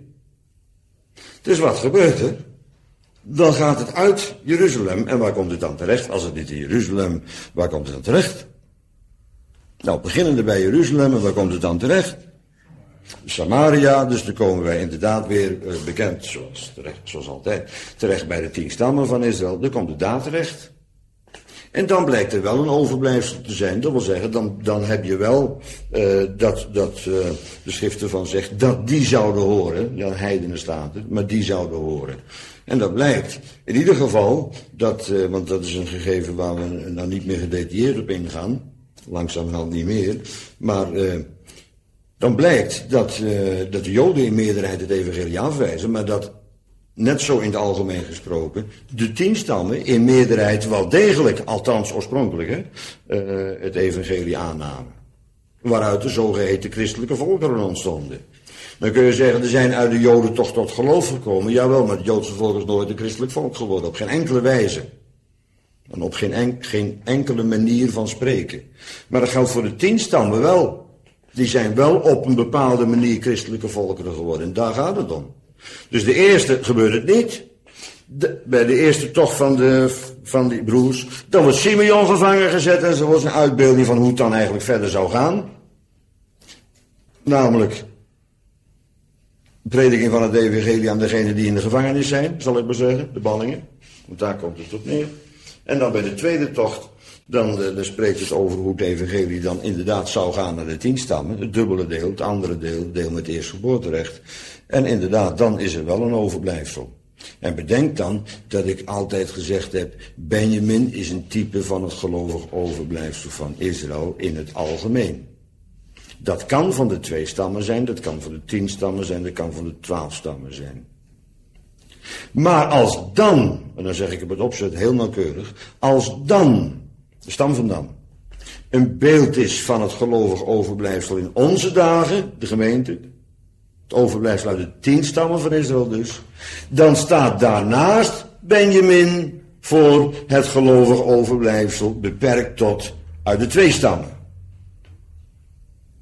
Dus wat gebeurt er? Dan gaat het uit Jeruzalem. En waar komt het dan terecht? Als het niet in Jeruzalem, waar komt het dan terecht? Nou, beginnende bij Jeruzalem, en waar komt het dan terecht? Samaria, dus dan komen wij inderdaad weer uh, bekend, zoals, terecht, zoals altijd, terecht bij de tien stammen van Israël. Dan komt het daar terecht. En dan blijkt er wel een overblijfsel te zijn. Dat wil zeggen, dan, dan heb je wel uh, dat, dat uh, de schrift ervan zegt, dat die zouden horen. Ja, heidenen staat het, maar die zouden horen. En dat blijkt in ieder geval, dat, uh, want dat is een gegeven waar we nou niet meer gedetailleerd op ingaan. Langzamerhand niet meer. Maar uh, dan blijkt dat, uh, dat de Joden in meerderheid het evangelie afwijzen, maar dat, net zo in het algemeen gesproken, de tien stammen in meerderheid wel degelijk, althans oorspronkelijk, hè, uh, het evangelie aannamen. Waaruit de zogeheten christelijke volkeren ontstonden. Dan kun je zeggen, er zijn uit de Joden toch tot geloof gekomen. Jawel, maar het Joodse volk is nooit een christelijk volk geworden. Op geen enkele wijze. En op geen, en, geen enkele manier van spreken. Maar dat geldt voor de tien stammen wel. Die zijn wel op een bepaalde manier christelijke volkeren geworden. En daar gaat het om. Dus de eerste gebeurt het niet. De, bij de eerste tocht van, de, van die broers. Dan wordt Simeon gevangen gezet en zo wordt een uitbeelding van hoe het dan eigenlijk verder zou gaan. Namelijk prediking van het evangelie aan degenen die in de gevangenis zijn, zal ik maar zeggen, de ballingen. Want daar komt het op neer. En dan bij de tweede tocht, dan, dan spreekt het over hoe het evangelie dan inderdaad zou gaan naar de tien stammen. Het dubbele deel, het andere deel, het deel met eerstgeboorterecht. En inderdaad, dan is er wel een overblijfsel. En bedenk dan dat ik altijd gezegd heb, Benjamin is een type van het gelovig overblijfsel van Israël in het algemeen. Dat kan van de twee stammen zijn, dat kan van de tien stammen zijn, dat kan van de twaalf stammen zijn. Maar als dan, en dan zeg ik op het opzet heel nauwkeurig, als dan, de stam van dan, een beeld is van het gelovig overblijfsel in onze dagen, de gemeente, het overblijfsel uit de tien stammen van Israël dus, dan staat daarnaast Benjamin voor het gelovig overblijfsel beperkt tot uit de twee stammen.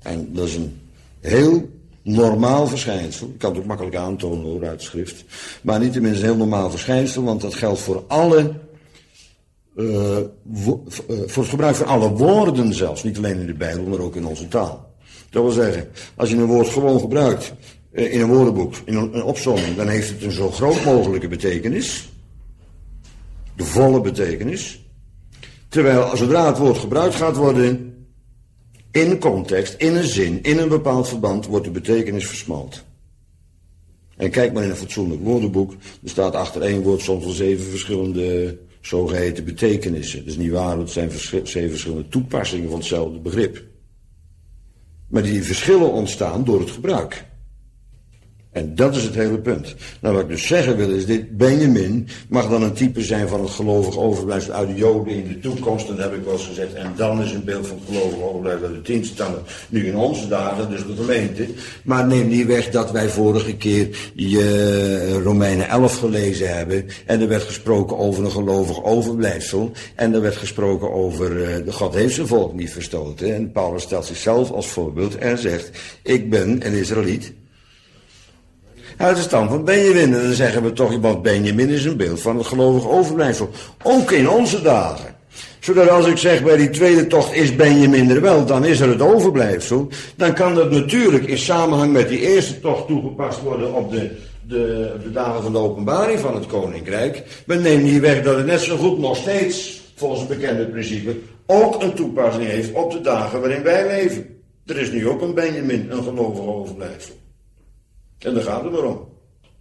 En dat is een heel normaal verschijnsel. Ik kan het ook makkelijk aantonen hoor, uit de schrift. Maar niettemin een heel normaal verschijnsel, want dat geldt voor alle, uh, wo- uh, voor het gebruik van alle woorden zelfs. Niet alleen in de Bijbel, maar ook in onze taal. Dat wil zeggen, als je een woord gewoon gebruikt, uh, in een woordenboek, in een, een opsomming, dan heeft het een zo groot mogelijke betekenis. De volle betekenis. Terwijl, zodra het woord gebruikt gaat worden, in context, in een zin, in een bepaald verband, wordt de betekenis versmalt. En kijk maar in een fatsoenlijk woordenboek, er staat achter één woord soms wel zeven verschillende zogeheten betekenissen. Dat is niet waar, het zijn vers- zeven verschillende toepassingen van hetzelfde begrip. Maar die verschillen ontstaan door het gebruik. En dat is het hele punt. Nou, wat ik dus zeggen wil is, dit Benjamin mag dan een type zijn van het gelovig overblijfsel uit de Joden in de toekomst, en dat heb ik wel eens gezegd, en dan is een beeld van het gelovig overblijfsel uit de tien stammen, nu in onze dagen, dus de gemeente. Maar neem niet weg dat wij vorige keer uh, Romeinen elf gelezen hebben, en er werd gesproken over een gelovig overblijfsel, en er werd gesproken over, uh, de God heeft zijn volk niet verstoten, en Paulus stelt zichzelf als voorbeeld en zegt, ik ben een Israëliet, uit de stam van Benjamin. En dan zeggen we toch, want Benjamin is een beeld van het gelovig overblijfsel. Ook in onze dagen. Zodat als ik zeg bij die tweede tocht is Benjamin er wel, dan is er het overblijfsel. Dan kan dat natuurlijk in samenhang met die eerste tocht toegepast worden op de, de, de dagen van de openbaring van het koninkrijk. Men neemt niet weg dat het net zo goed nog steeds, volgens het bekende principe, ook een toepassing heeft op de dagen waarin wij leven. Er is nu ook een Benjamin, een gelovig overblijfsel. En daar gaat het maar om.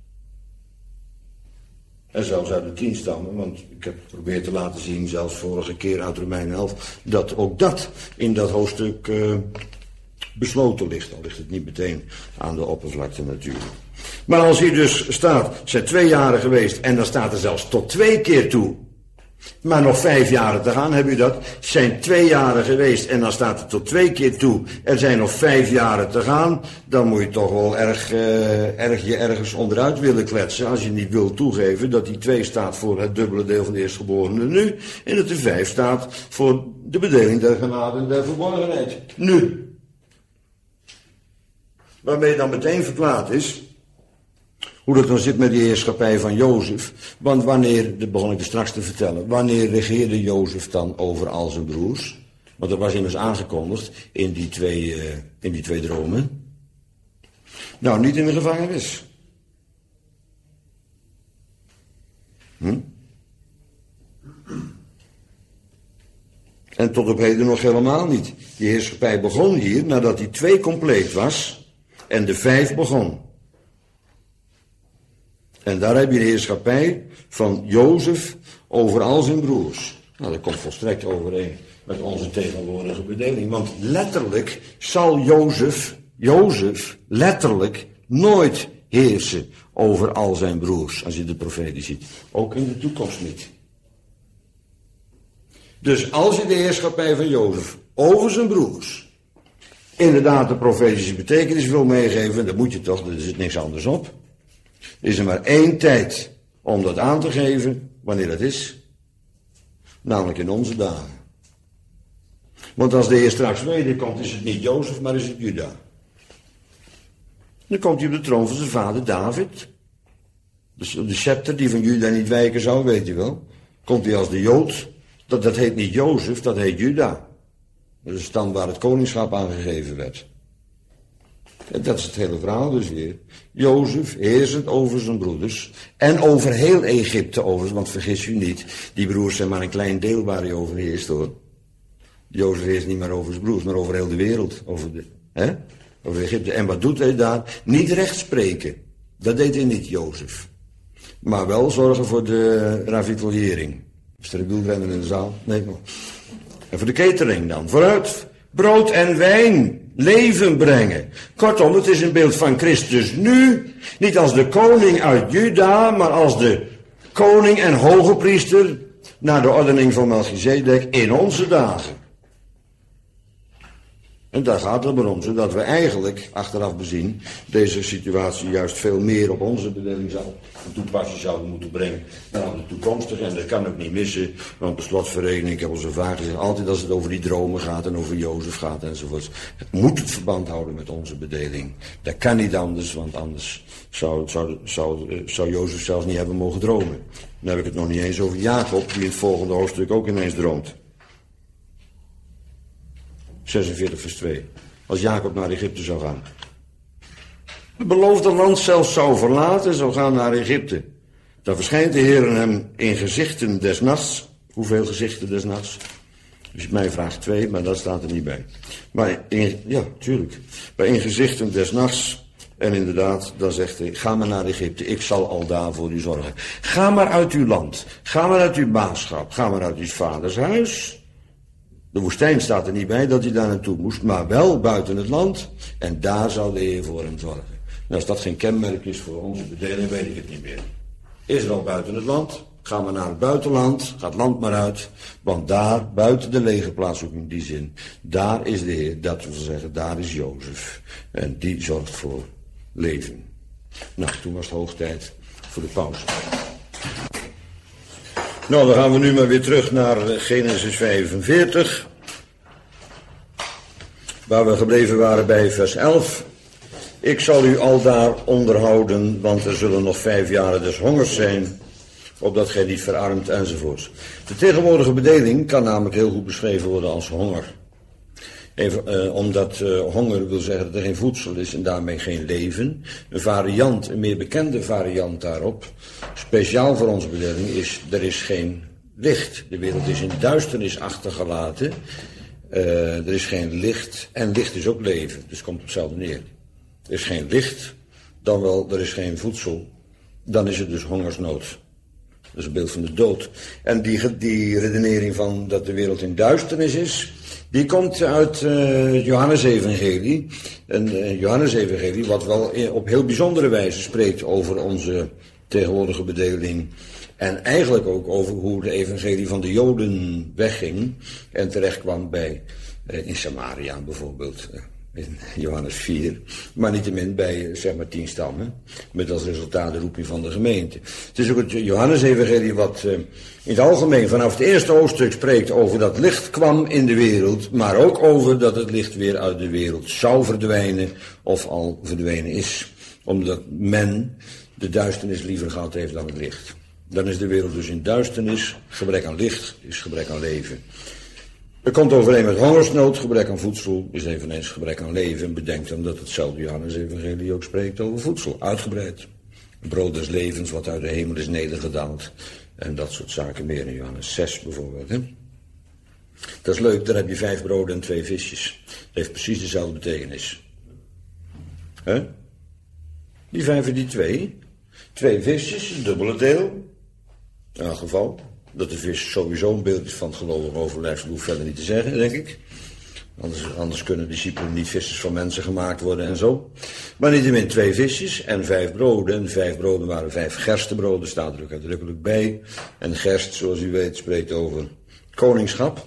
En zelfs uit de tien stammen, want ik heb geprobeerd te laten zien, zelfs vorige keer uit Romeinen elf, dat ook dat in dat hoofdstuk uh, besloten ligt. Al ligt het niet meteen aan de oppervlakte natuurlijk. Maar als hier dus staat, het zijn twee jaren geweest, en dan staat er zelfs tot twee keer toe, maar nog vijf jaren te gaan, heb u dat? Het zijn twee jaren geweest en dan staat er tot twee keer toe. Er zijn nog vijf jaren te gaan. Dan moet je toch wel erg, uh, erg je ergens onderuit willen kletsen. Als je niet wil toegeven dat die twee staat voor het dubbele deel van de eerstgeborene nu. En dat de vijf staat voor de bedeling der genade en der verborgenheid. Nu. Waarmee dan meteen verklaard is hoe dat dan zit met die heerschappij van Jozef. Want wanneer, dat begon ik er straks te vertellen, wanneer regeerde Jozef dan over al zijn broers? Want dat was immers aangekondigd in die twee, uh, in die twee dromen. Nou, niet in de gevangenis. Hm? En tot op heden nog helemaal niet. Die heerschappij begon hier nadat die twee compleet was en de vijf begon. En daar heb je de heerschappij van Jozef over al zijn broers. Nou, dat komt volstrekt overeen met onze tegenwoordige bedeling. Want letterlijk zal Jozef, Jozef letterlijk nooit heersen over al zijn broers, als je de profetie ziet. Ook in de toekomst niet. Dus als je de heerschappij van Jozef over zijn broers inderdaad de profetische betekenis wil meegeven, dan moet je toch, er zit niks anders op. Er is er maar één tijd om dat aan te geven, wanneer dat is. Namelijk in onze dagen. Want als de Heer straks wederkomt, is het niet Jozef, maar is het Juda. Dan komt hij op de troon van zijn vader David. Dus de scepter die van Juda niet wijken zou, weet je wel. Komt hij als de Jood. Dat, dat heet niet Jozef, dat heet Juda. Dat is de stam waar het koningschap aangegeven werd. En dat is het hele verhaal dus weer. Jozef heersend over zijn broeders. En over heel Egypte overigens, want vergis u niet. Die broers zijn maar een klein deel waar hij over heerst hoor. Jozef heerst niet maar over zijn broers, maar over heel de wereld. Over, de, hè? over Egypte. En wat doet hij daar? Niet recht spreken. Dat deed hij niet, Jozef. Maar wel zorgen voor de ravitaliering. Is er een wielrenner in de zaal? Nee, maar. En voor de catering dan. Vooruit. Brood en wijn. Leven brengen. Kortom, het is een beeld van Christus nu. Niet als de koning uit Juda, maar als de koning en hoge priester naar de ordening van Melchizedek in onze dagen. En daar gaat het maar om, zodat we eigenlijk, achteraf bezien, deze situatie juist veel meer op onze bedeling zou, een toepassing zouden moeten brengen dan aan de toekomstige. En dat kan ook niet missen, want de slotverrekening, ik heb al zo vaak gezegd, altijd als het over die dromen gaat en over Jozef gaat enzovoort, het moet het verband houden met onze bedeling. Dat kan niet anders, want anders zou, zou, zou, zou Jozef zelfs niet hebben mogen dromen. Dan heb ik het nog niet eens over Jacob, die in het volgende hoofdstuk ook ineens droomt. zesenveertig vers twee. Als Jacob naar Egypte zou gaan. Het beloofde land zelfs zou verlaten, zou gaan naar Egypte. Dan verschijnt de Heer hem in gezichten des nachts. Hoeveel gezichten des nachts? Als je mij vraagt twee, maar dat staat er niet bij. Maar in, ja, tuurlijk. Maar in gezichten des nachts. En inderdaad, dan zegt hij, ga maar naar Egypte, ik zal al daar voor u zorgen. Ga maar uit uw land. Ga maar uit uw baasschap. Ga maar uit uw vaders huis. De woestijn staat er niet bij dat hij daar naartoe moest, maar wel buiten het land. En daar zou de Heer voor hem zorgen. En als dat geen kenmerk is voor onze bedeling, weet ik het niet meer. Israël buiten het land, ga maar naar het buitenland, ga het land maar uit. Want daar, buiten de legerplaats ook in die zin, daar is de Heer, dat wil zeggen, daar is Jozef. En die zorgt voor leven. Nou, toen was het hoog tijd voor de pauze. Nou, dan gaan we nu maar weer terug naar Genesis vijfenveertig. Waar we gebleven waren bij vers elf. Ik zal u aldaar onderhouden, want er zullen nog vijf jaren des hongers zijn, opdat gij niet verarmt enzovoorts. De tegenwoordige bedeling kan namelijk heel goed beschreven worden als honger. Even, eh, omdat uh, honger wil zeggen dat er geen voedsel is en daarmee geen leven. Een variant, een meer bekende variant daarop, speciaal voor onze bedeling, is er is geen licht. De wereld is in duisternis achtergelaten. Uh, er is geen licht en licht is ook leven, dus het komt op hetzelfde neer. Er is geen licht, dan wel er is geen voedsel, dan is het dus hongersnood. Dat is een beeld van de dood. En die, die redenering van dat de wereld in duisternis is, die komt uit uh, Johannes-evangelie. En uh, Johannes-evangelie, wat wel op heel bijzondere wijze spreekt over onze tegenwoordige bedeling. En eigenlijk ook over hoe de evangelie van de Joden wegging en terecht kwam bij, uh, in Samaria bijvoorbeeld, uh, in Johannes vier. Maar niettemin bij, uh, zeg maar, tien stammen, met als resultaat de roeping van de gemeente. Het is ook het Johannes-evangelie wat uh, in het algemeen vanaf het eerste hoofdstuk spreekt over dat licht kwam in de wereld, maar ook over dat het licht weer uit de wereld zou verdwijnen of al verdwenen is. Omdat men de duisternis liever gehad heeft dan het licht. Dan is de wereld dus in duisternis, gebrek aan licht is gebrek aan leven. Er komt overeen met hongersnood, gebrek aan voedsel is eveneens gebrek aan leven. En bedenk dan dat hetzelfde Johannes-evangelie ook spreekt over voedsel, uitgebreid. Brood des levens wat uit de hemel is nedergedaald. En dat soort zaken meer in Johannes zes bijvoorbeeld. Hè? Dat is leuk, daar heb je vijf broden en twee visjes. Dat heeft precies dezelfde betekenis. Hè? Die vijf en die twee. Twee visjes, een dubbele deel. In elk geval, dat de vis sowieso een beeld is van het gelovig overlijfsel, hoef verder niet te zeggen, denk ik. Anders, anders kunnen discipelen niet vissers van mensen gemaakt worden en zo. Maar niettemin twee visjes en vijf broden. En vijf broden waren vijf gerstebroden, staat er ook uitdrukkelijk bij. En gerst, zoals u weet, spreekt over koningschap.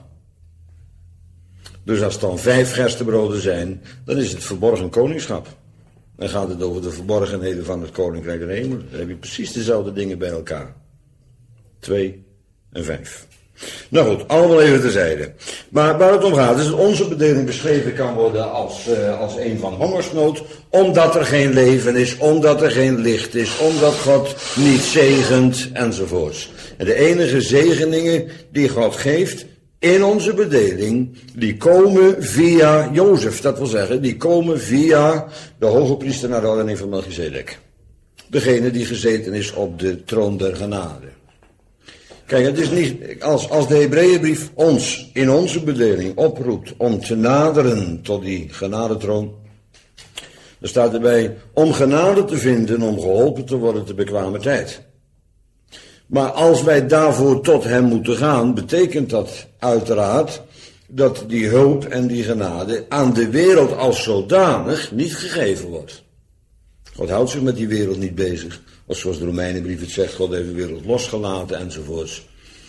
Dus als het dan vijf gerstebroden zijn, dan is het verborgen koningschap. Dan gaat het over de verborgenheden van het koninkrijk der hemel. Dan heb je precies dezelfde dingen bij elkaar. Twee en vijf. Nou goed, allemaal even terzijde. Maar waar het om gaat is dat onze bedeling beschreven kan worden als, uh, als een van hongersnood, omdat er geen leven is, omdat er geen licht is, omdat God niet zegent enzovoorts. En de enige zegeningen die God geeft in onze bedeling, die komen via Jozef. Dat wil zeggen, die komen via de hoge priester naar de ordening van Melchizedek. Degene die gezeten is op de troon der genade. Kijk, het is niet, als, als de Hebreeënbrief ons in onze bedeling oproept om te naderen tot die genadetroon, dan staat erbij om genade te vinden, om geholpen te worden te bekwame tijd. Maar als wij daarvoor tot hem moeten gaan, betekent dat uiteraard dat die hulp en die genade aan de wereld als zodanig niet gegeven wordt. God houdt zich met die wereld niet bezig. Of zoals de Romeinenbrief het zegt, God heeft de wereld losgelaten enzovoorts.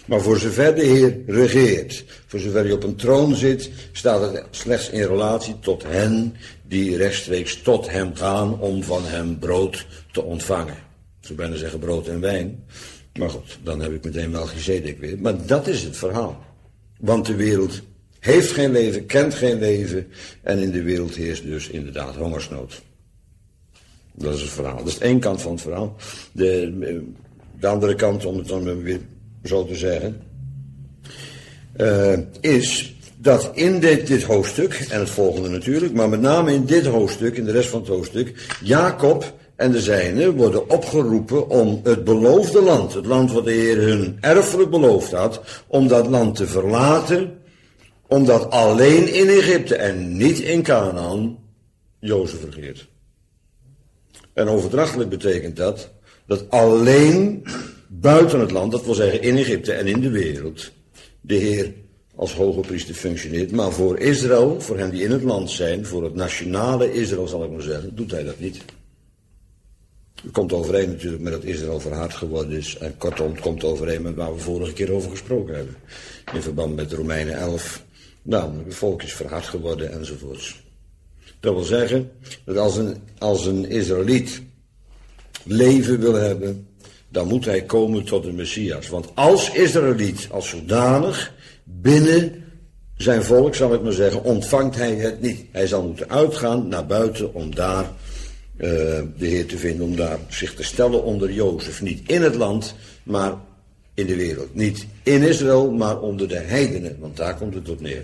Maar voor zover de Heer regeert, voor zover hij op een troon zit, staat het slechts in relatie tot hen die rechtstreeks tot hem gaan om van hem brood te ontvangen. Ik zou bijna zeggen brood en wijn. Maar goed, dan heb ik meteen Melchizedek weer. Maar dat is het verhaal. Want de wereld heeft geen leven, kent geen leven. En in de wereld heerst dus inderdaad hongersnood. Dat is het verhaal. Dat is één kant van het verhaal. De, de andere kant, om het dan weer zo te zeggen, uh, is dat in dit, dit hoofdstuk, en het volgende natuurlijk, maar met name in dit hoofdstuk, in de rest van het hoofdstuk, Jacob en de zijnen worden opgeroepen om het beloofde land, het land wat de Heer hun erfelijk beloofd had, om dat land te verlaten, omdat alleen in Egypte en niet in Canaan Jozef regeert. En overdrachtelijk betekent dat, dat alleen buiten het land, dat wil zeggen in Egypte en in de wereld, de Heer als hoge priester functioneert. Maar voor Israël, voor hen die in het land zijn, voor het nationale Israël zal ik maar zeggen, doet hij dat niet. Het komt overeen natuurlijk met dat Israël verhard geworden is. En kortom, het komt overeen met waar we vorige keer over gesproken hebben. In verband met Romeinen elf. Namelijk, het volk is verhard geworden enzovoorts. Dat wil zeggen, dat als een, als een Israëliet leven wil hebben, dan moet hij komen tot de Messias. Want als Israëliet, als zodanig, binnen zijn volk, zal ik maar zeggen, ontvangt hij het niet. Hij zal moeten uitgaan naar buiten om daar uh, de Heer te vinden, om daar zich te stellen onder Jozef. Niet in het land, maar in de wereld. Niet in Israël, maar onder de heidenen, want daar komt het op neer.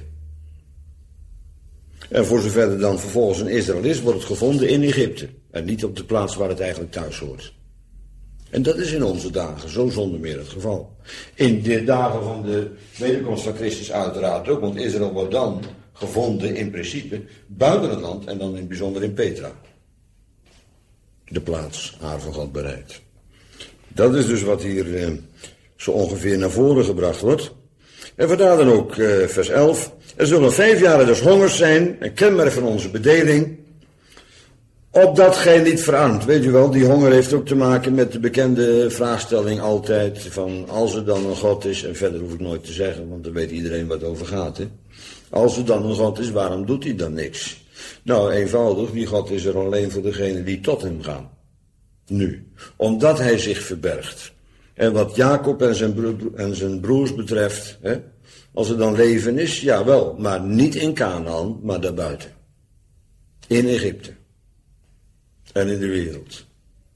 En voor zover er dan vervolgens een Israël is, wordt het gevonden in Egypte. En niet op de plaats waar het eigenlijk thuis hoort. En dat is in onze dagen zo zonder meer het geval. In de dagen van de wederkomst van Christus uiteraard ook, want Israël wordt dan gevonden in principe buiten het land en dan in het bijzonder in Petra. De plaats haar van God bereidt. Dat is dus wat hier eh, zo ongeveer naar voren gebracht wordt. En vandaar dan ook eh, vers elf. Er zullen vijf jaren des hongers zijn, een kenmerk van onze bedeling, opdat gij niet verarmt. Weet u wel, die honger heeft ook te maken met de bekende vraagstelling altijd van als er dan een God is, en verder hoef ik nooit te zeggen, want dan weet iedereen wat het over gaat. Hè? Als er dan een God is, waarom doet hij dan niks? Nou, eenvoudig, die God is er alleen voor degenen die tot hem gaan. Nu, omdat hij zich verbergt. En wat Jacob en zijn, bro- en zijn broers betreft, hè, als er dan leven is, jawel, maar niet in Canaan, maar daarbuiten. In Egypte. En in de wereld.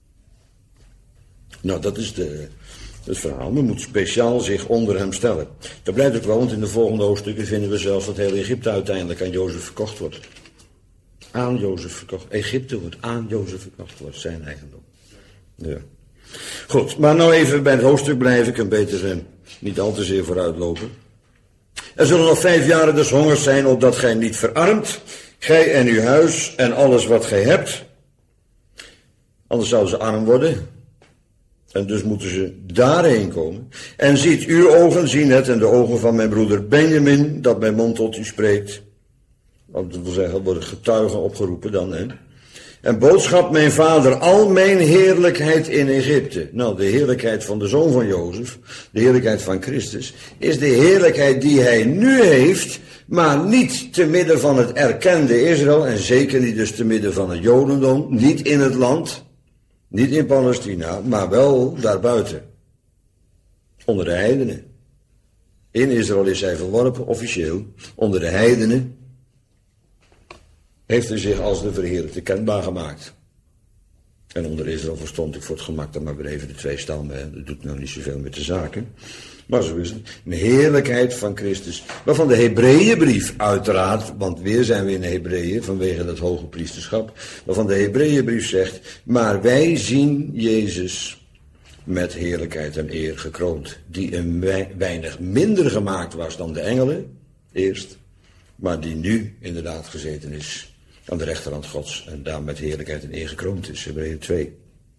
Nou, dat is de, het verhaal. Men moet speciaal zich onder hem stellen. Dat blijkt ook wel, want in de volgende hoofdstukken vinden we zelfs dat heel Egypte uiteindelijk aan Jozef verkocht wordt. Aan Jozef verkocht. Egypte wordt aan Jozef verkocht, wordt zijn eigendom. Ja. Goed, maar nou even bij het hoofdstuk blijven. Ik kan beter eh, niet al te zeer vooruitlopen. Er zullen nog vijf jaren des hongers zijn, opdat gij niet verarmt, gij en uw huis en alles wat gij hebt. Anders zouden ze arm worden. En dus moeten ze daarheen komen. En ziet uw ogen zien het en de ogen van mijn broeder Benjamin, dat mijn mond tot u spreekt. Dat wil zeggen, worden getuigen opgeroepen dan, hè. En boodschap mijn vader al mijn heerlijkheid in Egypte. Nou, de heerlijkheid van de zoon van Jozef, de heerlijkheid van Christus, is de heerlijkheid die hij nu heeft, maar niet te midden van het erkende Israël, en zeker niet dus te midden van het Jodendom, niet in het land, niet in Palestina, maar wel daarbuiten. Onder de heidenen. In Israël is hij verworpen, officieel. Onder de heidenen heeft hij zich als de verheerlijkte kenbaar gemaakt. En onder Israël verstond ik voor het gemak dan maar weer even de twee stammen. Dat doet nou niet zoveel met de zaken. Maar zo is het. Een heerlijkheid van Christus. Waarvan de Hebreeënbrief uiteraard, want weer zijn we in de Hebreeën vanwege dat hoge priesterschap. Waarvan de Hebreeënbrief zegt, maar wij zien Jezus met heerlijkheid en eer gekroond. Die een weinig minder gemaakt was dan de engelen, eerst. Maar die nu inderdaad gezeten is aan de rechterhand Gods. En daar met heerlijkheid en eer gekroond is. Hebreeën twee.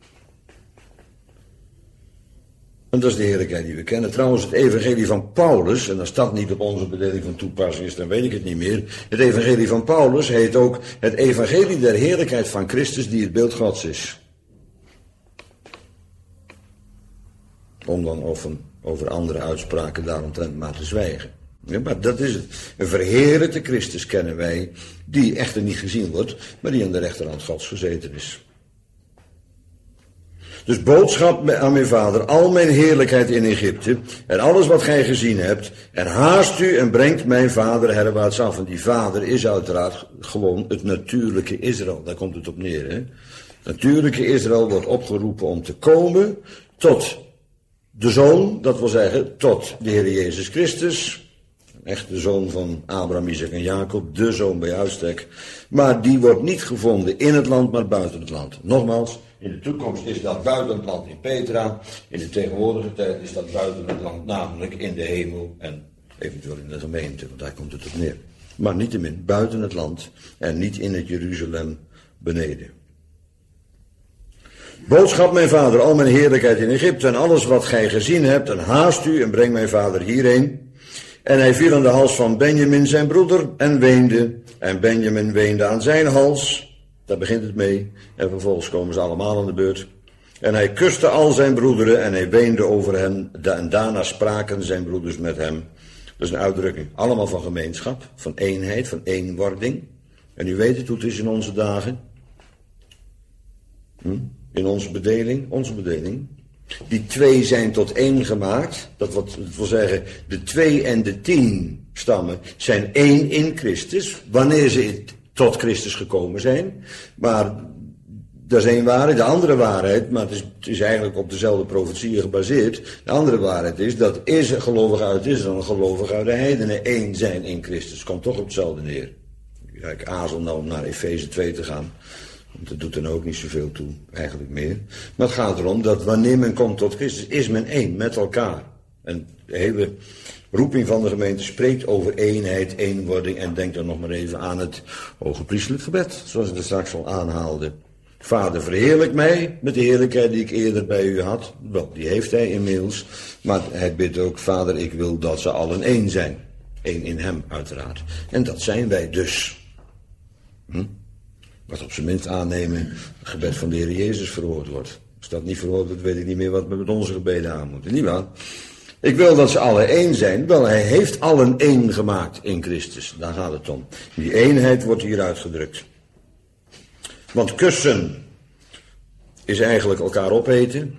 En dat is de heerlijkheid die we kennen. Trouwens, het evangelie van Paulus, en als dat niet op onze bedeling van toepassing is, dan weet ik het niet meer. Het evangelie van Paulus heet ook het evangelie der heerlijkheid van Christus die het beeld Gods is. om dan over, over andere uitspraken daaromtrent maar te zwijgen. Ja, maar dat is het. Een verheerlijkte Christus kennen wij, die echter niet gezien wordt, maar die aan de rechterhand Gods gezeten is. Dus boodschap aan mijn vader, al mijn heerlijkheid in Egypte en alles wat gij gezien hebt, en haast u en brengt mijn vader herwaarts af. En die vader is uiteraard gewoon het natuurlijke Israël, daar komt het op neer. Hè? Het natuurlijke Israël wordt opgeroepen om te komen tot de zoon, dat wil zeggen tot de Heer Jezus Christus. Echt de zoon van Abraham, Isaac en Jacob, de zoon bij uitstek. Maar die wordt niet gevonden in het land, maar buiten het land. Nogmaals, in de toekomst is dat buiten het land in Petra. In de tegenwoordige tijd is dat buiten het land, namelijk in de hemel en eventueel in de gemeente, want daar komt het op neer. Maar niettemin buiten het land en niet in het Jeruzalem beneden. Boodschap mijn vader, al mijn heerlijkheid in Egypte en alles wat gij gezien hebt, en haast u en breng mijn vader hierheen. En hij viel aan de hals van Benjamin zijn broeder en weende. En Benjamin weende aan zijn hals. Daar begint het mee. En vervolgens komen ze allemaal aan de beurt. En hij kuste al zijn broederen en hij weende over hen. En daarna spraken zijn broeders met hem. Dat is een uitdrukking. Allemaal van gemeenschap, van eenheid, van eenwording. En u weet het hoe het is in onze dagen. Hm? In onze bedeling, onze bedeling. Die twee zijn tot één gemaakt. Dat, wat, dat wil zeggen, de twee en de tien stammen zijn één in Christus. Wanneer ze tot Christus gekomen zijn. Maar dat is één waarheid. De andere waarheid, maar het is, het is eigenlijk op dezelfde profetieën gebaseerd. De andere waarheid is dat is een gelovige uit Israël en een gelovige uit de heidenen één zijn in Christus. Komt toch op hetzelfde neer. Ja, ik aarzel nou om naar Efeze twee te gaan. Want dat doet dan ook niet zoveel toe, eigenlijk meer. Maar het gaat erom dat wanneer men komt tot Christus, is men één met elkaar. En de hele roeping van de gemeente spreekt over eenheid, eenwording. En denk dan nog maar even aan het hoge priestelijk gebed, zoals ik het straks al aanhaalde. Vader, verheerlijk mij met de heerlijkheid die ik eerder bij u had. Wel, die heeft hij inmiddels. Maar hij bidt ook, Vader, ik wil dat ze allen één zijn. Eén in hem, uiteraard. En dat zijn wij dus. Hm? Wat op zijn minst aannemen, het gebed van de Heer Jezus verhoord wordt. Als dat niet verhoord wordt, weet ik niet meer wat we met onze gebeden aan moeten. Niet waar? Ik wil dat ze alle één zijn. Wel, hij heeft allen één gemaakt in Christus. Daar gaat het om. Die eenheid wordt hier uitgedrukt. Want kussen is eigenlijk elkaar opeten.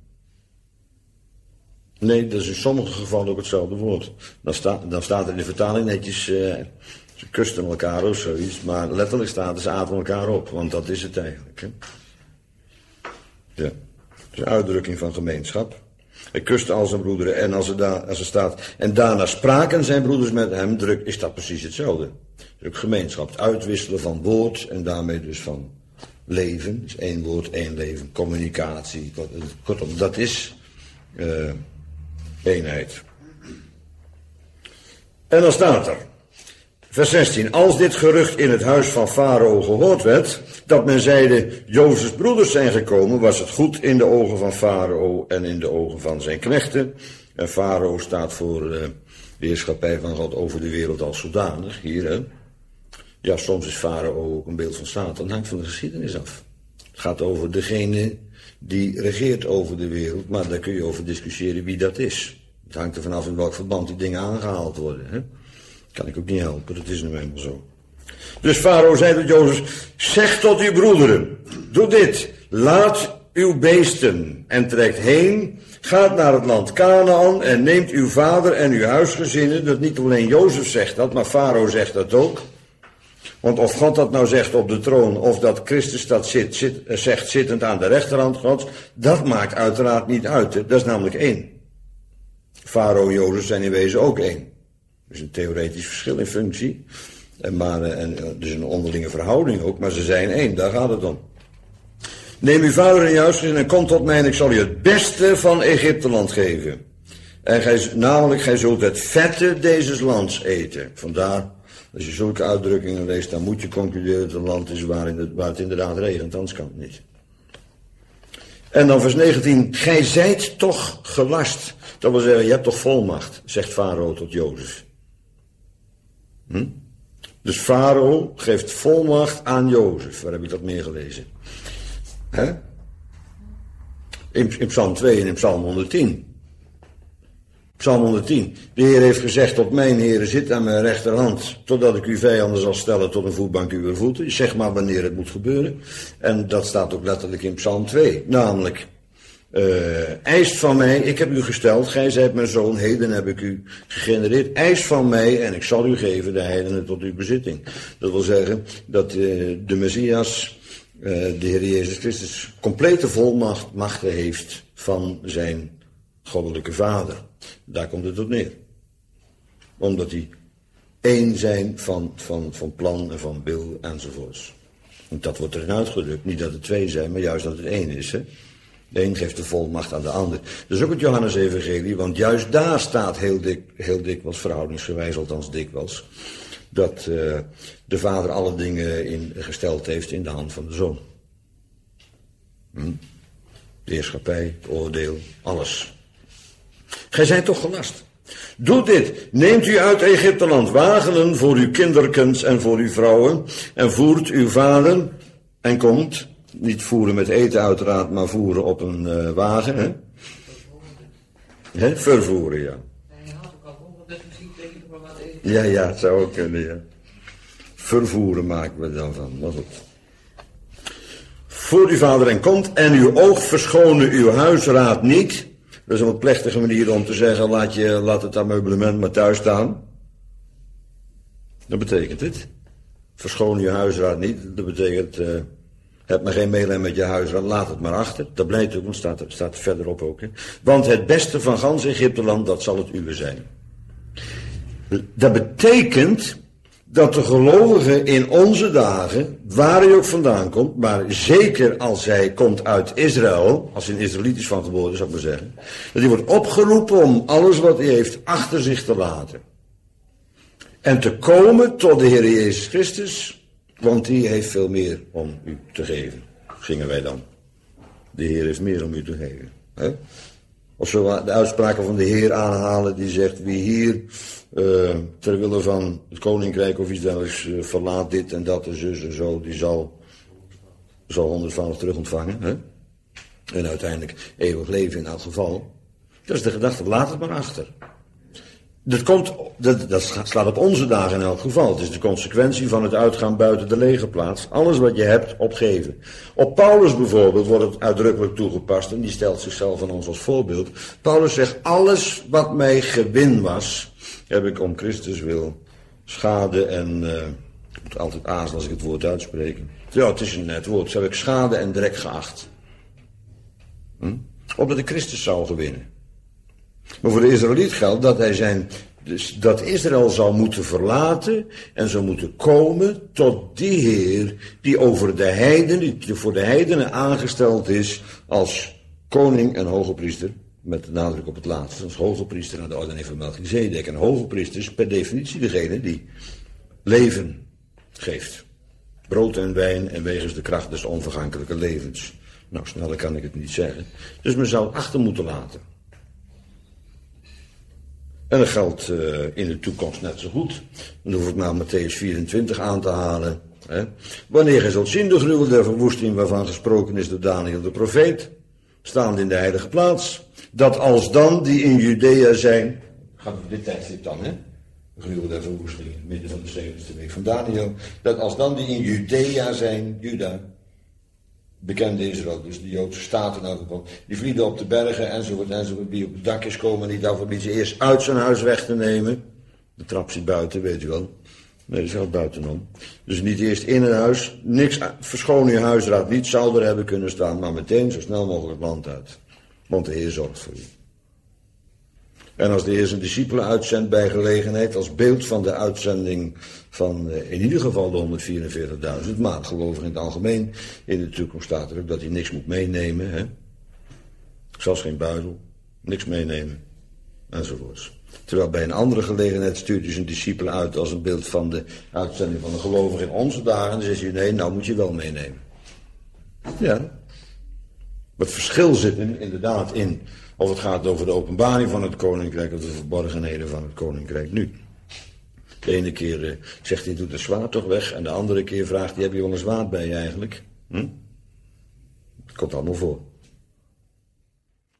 Nee, dat is in sommige gevallen ook hetzelfde woord. Dan, sta, dan staat er in de vertaling netjes, uh, ze kusten elkaar of zoiets. Maar letterlijk staat er, ze aten elkaar op. Want dat is het eigenlijk. Hè? Ja, dat is een uitdrukking van gemeenschap. Hij kuste al zijn broederen en als er, da, als er staat, en daarna spraken zijn broeders met hem, druk, is dat precies hetzelfde. Druk gemeenschap, het uitwisselen van woord en daarmee dus van leven. Dus één woord, één leven, communicatie. Kortom, dat is uh, eenheid. En dan staat er, vers zestien, als dit gerucht in het huis van Farao gehoord werd, dat men zeide, Jozefs broeders zijn gekomen, was het goed in de ogen van Farao en in de ogen van zijn knechten. En Farao staat voor uh, de heerschappij van God over de wereld als zodanig, hier hè. Ja, soms is Farao ook een beeld van Satan, dat hangt van de geschiedenis af. Het gaat over degene die regeert over de wereld, maar daar kun je over discussiëren wie dat is. Het hangt er vanaf in welk verband die dingen aangehaald worden. Hè? Kan ik ook niet helpen, dat is nu eenmaal zo. Dus Farao zei tot Jozef, zeg tot uw broederen, doe dit, laat uw beesten en trekt heen, gaat naar het land Kanaan en neemt uw vader en uw huisgezinnen. Dat niet alleen Jozef zegt dat, maar Farao zegt dat ook. Want of God dat nou zegt op de troon, of dat Christus dat zit, zit, zegt zittend aan de rechterhand Gods, dat maakt uiteraard niet uit. Hè? Dat is namelijk één. Farao en Jozef zijn in wezen ook één. Er is een theoretisch verschil in functie. En maar, en, dus een onderlinge verhouding ook, maar ze zijn één, daar gaat het om. Neem uw vader en je huisgezin en kom tot mij en ik zal u het beste van Egypteland geven. En gij, namelijk, gij zult het vette deze lands eten. Vandaar, als je zulke uitdrukkingen leest, dan moet je concluderen dat het een land is waar, in de, waar het inderdaad regent, anders kan het niet. En dan vers negentien, gij zijt toch gelast. Dat wil zeggen, je hebt toch volmacht, zegt Farao tot Jozef. Hm? Dus Farao geeft volmacht aan Jozef. Waar heb ik dat meer gelezen? Hè? In, in Psalm twee en in Psalm honderdtien. Psalm honderdtien. De Heer heeft gezegd, tot mijn Heere zit aan mijn rechterhand, totdat ik uw vijanden zal stellen tot een voetbank uw voeten. Zeg maar wanneer het moet gebeuren. En dat staat ook letterlijk in Psalm twee. Namelijk, uh, eist van mij, ik heb u gesteld, gij zijt mijn zoon, heden heb ik u gegenereerd. Eist van mij en ik zal u geven de heidenen tot uw bezitting. Dat wil zeggen dat uh, de Messias, uh, de Heer Jezus Christus, complete volmachten heeft van zijn goddelijke Vader. Daar komt het op neer. Omdat die één zijn van, van, van plan en van wil enzovoorts. En dat wordt erin uitgedrukt. Niet dat het twee zijn, maar juist dat het één is. Hè? De een geeft de volmacht aan de ander. Dat is ook het Johannes-evangelie, want juist daar staat heel, dik, heel dikwijls, verhoudingsgewijs althans dikwijls, dat uh, de Vader alle dingen in, gesteld heeft in de hand van de Zoon. Hm? De heerschappij, het oordeel, alles. Gij zijt toch gelast. Doe dit, neemt u uit Egypteland wagenen voor uw kinderkens en voor uw vrouwen, en voert uw vader, en komt, niet voeren met eten uiteraard, maar voeren op een uh, wagen, hè? Hè? Vervoeren, ja. Ja, ja, het zou ook kunnen, ja. Vervoeren maken we dan van, maar goed. Voor uw vader en komt, en uw oog verschonen uw huisraad niet. Dat is een wat plechtige manier om te zeggen, laat, je, laat het ameublement maar thuis staan. Dat betekent het. Verschoon je huisraad niet. Dat betekent, uh, heb maar geen meelijn met je huisraad, laat het maar achter. Dat blijkt ook, want staat, staat verderop ook. Hè. Want het beste van gans Egypteland, dat zal het uwe zijn. Dat betekent dat de gelovige in onze dagen, waar hij ook vandaan komt, maar zeker als hij komt uit Israël, als hij een Israëlitisch van geboren zou ik maar zeggen, dat hij wordt opgeroepen om alles wat hij heeft achter zich te laten. En te komen tot de Heer Jezus Christus, want die heeft veel meer om u te geven. Zingen wij dan. De Heer heeft meer om u te geven. He? Of zo de uitspraken van de Heer aanhalen die zegt, wie hier uh, ter wille van het koninkrijk of iets dergelijks uh, verlaat dit en dat en zus en zo, die zal, zal honderdvoudig terug ontvangen. Hè? En uiteindelijk eeuwig leven in elk geval. Dat is de gedachte, laat het maar achter. Dat, komt, dat, dat slaat op onze dagen in elk geval. Het is de consequentie van het uitgaan buiten de legerplaats. Alles wat je hebt, opgeven. Op Paulus bijvoorbeeld wordt het uitdrukkelijk toegepast. En die stelt zichzelf aan ons als voorbeeld. Paulus zegt, alles wat mij gewin was, heb ik om Christus wil schade en... Uh, ik moet altijd aarzelen als ik het woord uitspreek. Ja, het is een net woord. Zo heb ik schade en drek geacht. Hm? Opdat ik Christus zou gewinnen. Maar voor de Israëliet geldt dat hij zijn, dus dat Israël zou moeten verlaten en zou moeten komen tot die Heer die over de heidenen, die voor de heidenen aangesteld is als koning en hoge priester, met de nadruk op het laatste, als hoge priester naar de orde van Melchizedek. En hoge priester is per definitie degene die leven geeft. Brood en wijn en wegens de kracht des onvergankelijke levens. Nou, sneller kan ik het niet zeggen. Dus men zou het achter moeten laten. En dat geldt uh, in de toekomst net zo goed. Dan hoef ik maar Matthäus vierentwintig aan te halen. Hè. Wanneer gij zult zien de gruwel der verwoesting waarvan gesproken is door Daniel de profeet, staande in de heilige plaats, dat als dan die in Judea zijn, gaat over dit tijdstip dan, hè? De gruwel der verwoesting, in het midden van de zevende week van Daniel, dat als dan die in Judea zijn, Juda, bekende Israël, dus de Joodse staat in elk geval, die vlieden op de bergen enzovoort enzovoort, die op het dak is komen, niet daarvoor niet ze eerst uit zijn huis weg te nemen. De trap zit buiten, weet u wel. Nee, dat is wel buitenom. Dus niet eerst in een huis, niks, verschoon je huisraad niet, zou er hebben kunnen staan, maar meteen zo snel mogelijk het land uit. Want de Heer zorgt voor u. En als de Heer zijn discipelen uitzendt bij gelegenheid, als beeld van de uitzending van uh, in ieder geval de honderdvierenveertigduizend, maar gelovigen in het algemeen, in de toekomst staat er ook dat hij niks moet meenemen, hè? Zelfs geen buidel, niks meenemen, enzovoorts. Terwijl bij een andere gelegenheid stuurt hij zijn discipelen uit als een beeld van de uitzending van de gelovigen in onze dagen, en dan zegt hij, nee, nou moet je wel meenemen. Ja. Het verschil zit in, inderdaad in of het gaat over de openbaring van het koninkrijk of de verborgenheden van het koninkrijk nu. De ene keer uh, zegt hij, doet het zwaard toch weg, en de andere keer vraagt hij, heb je wel een zwaard bij je eigenlijk? Hm? Het komt allemaal voor.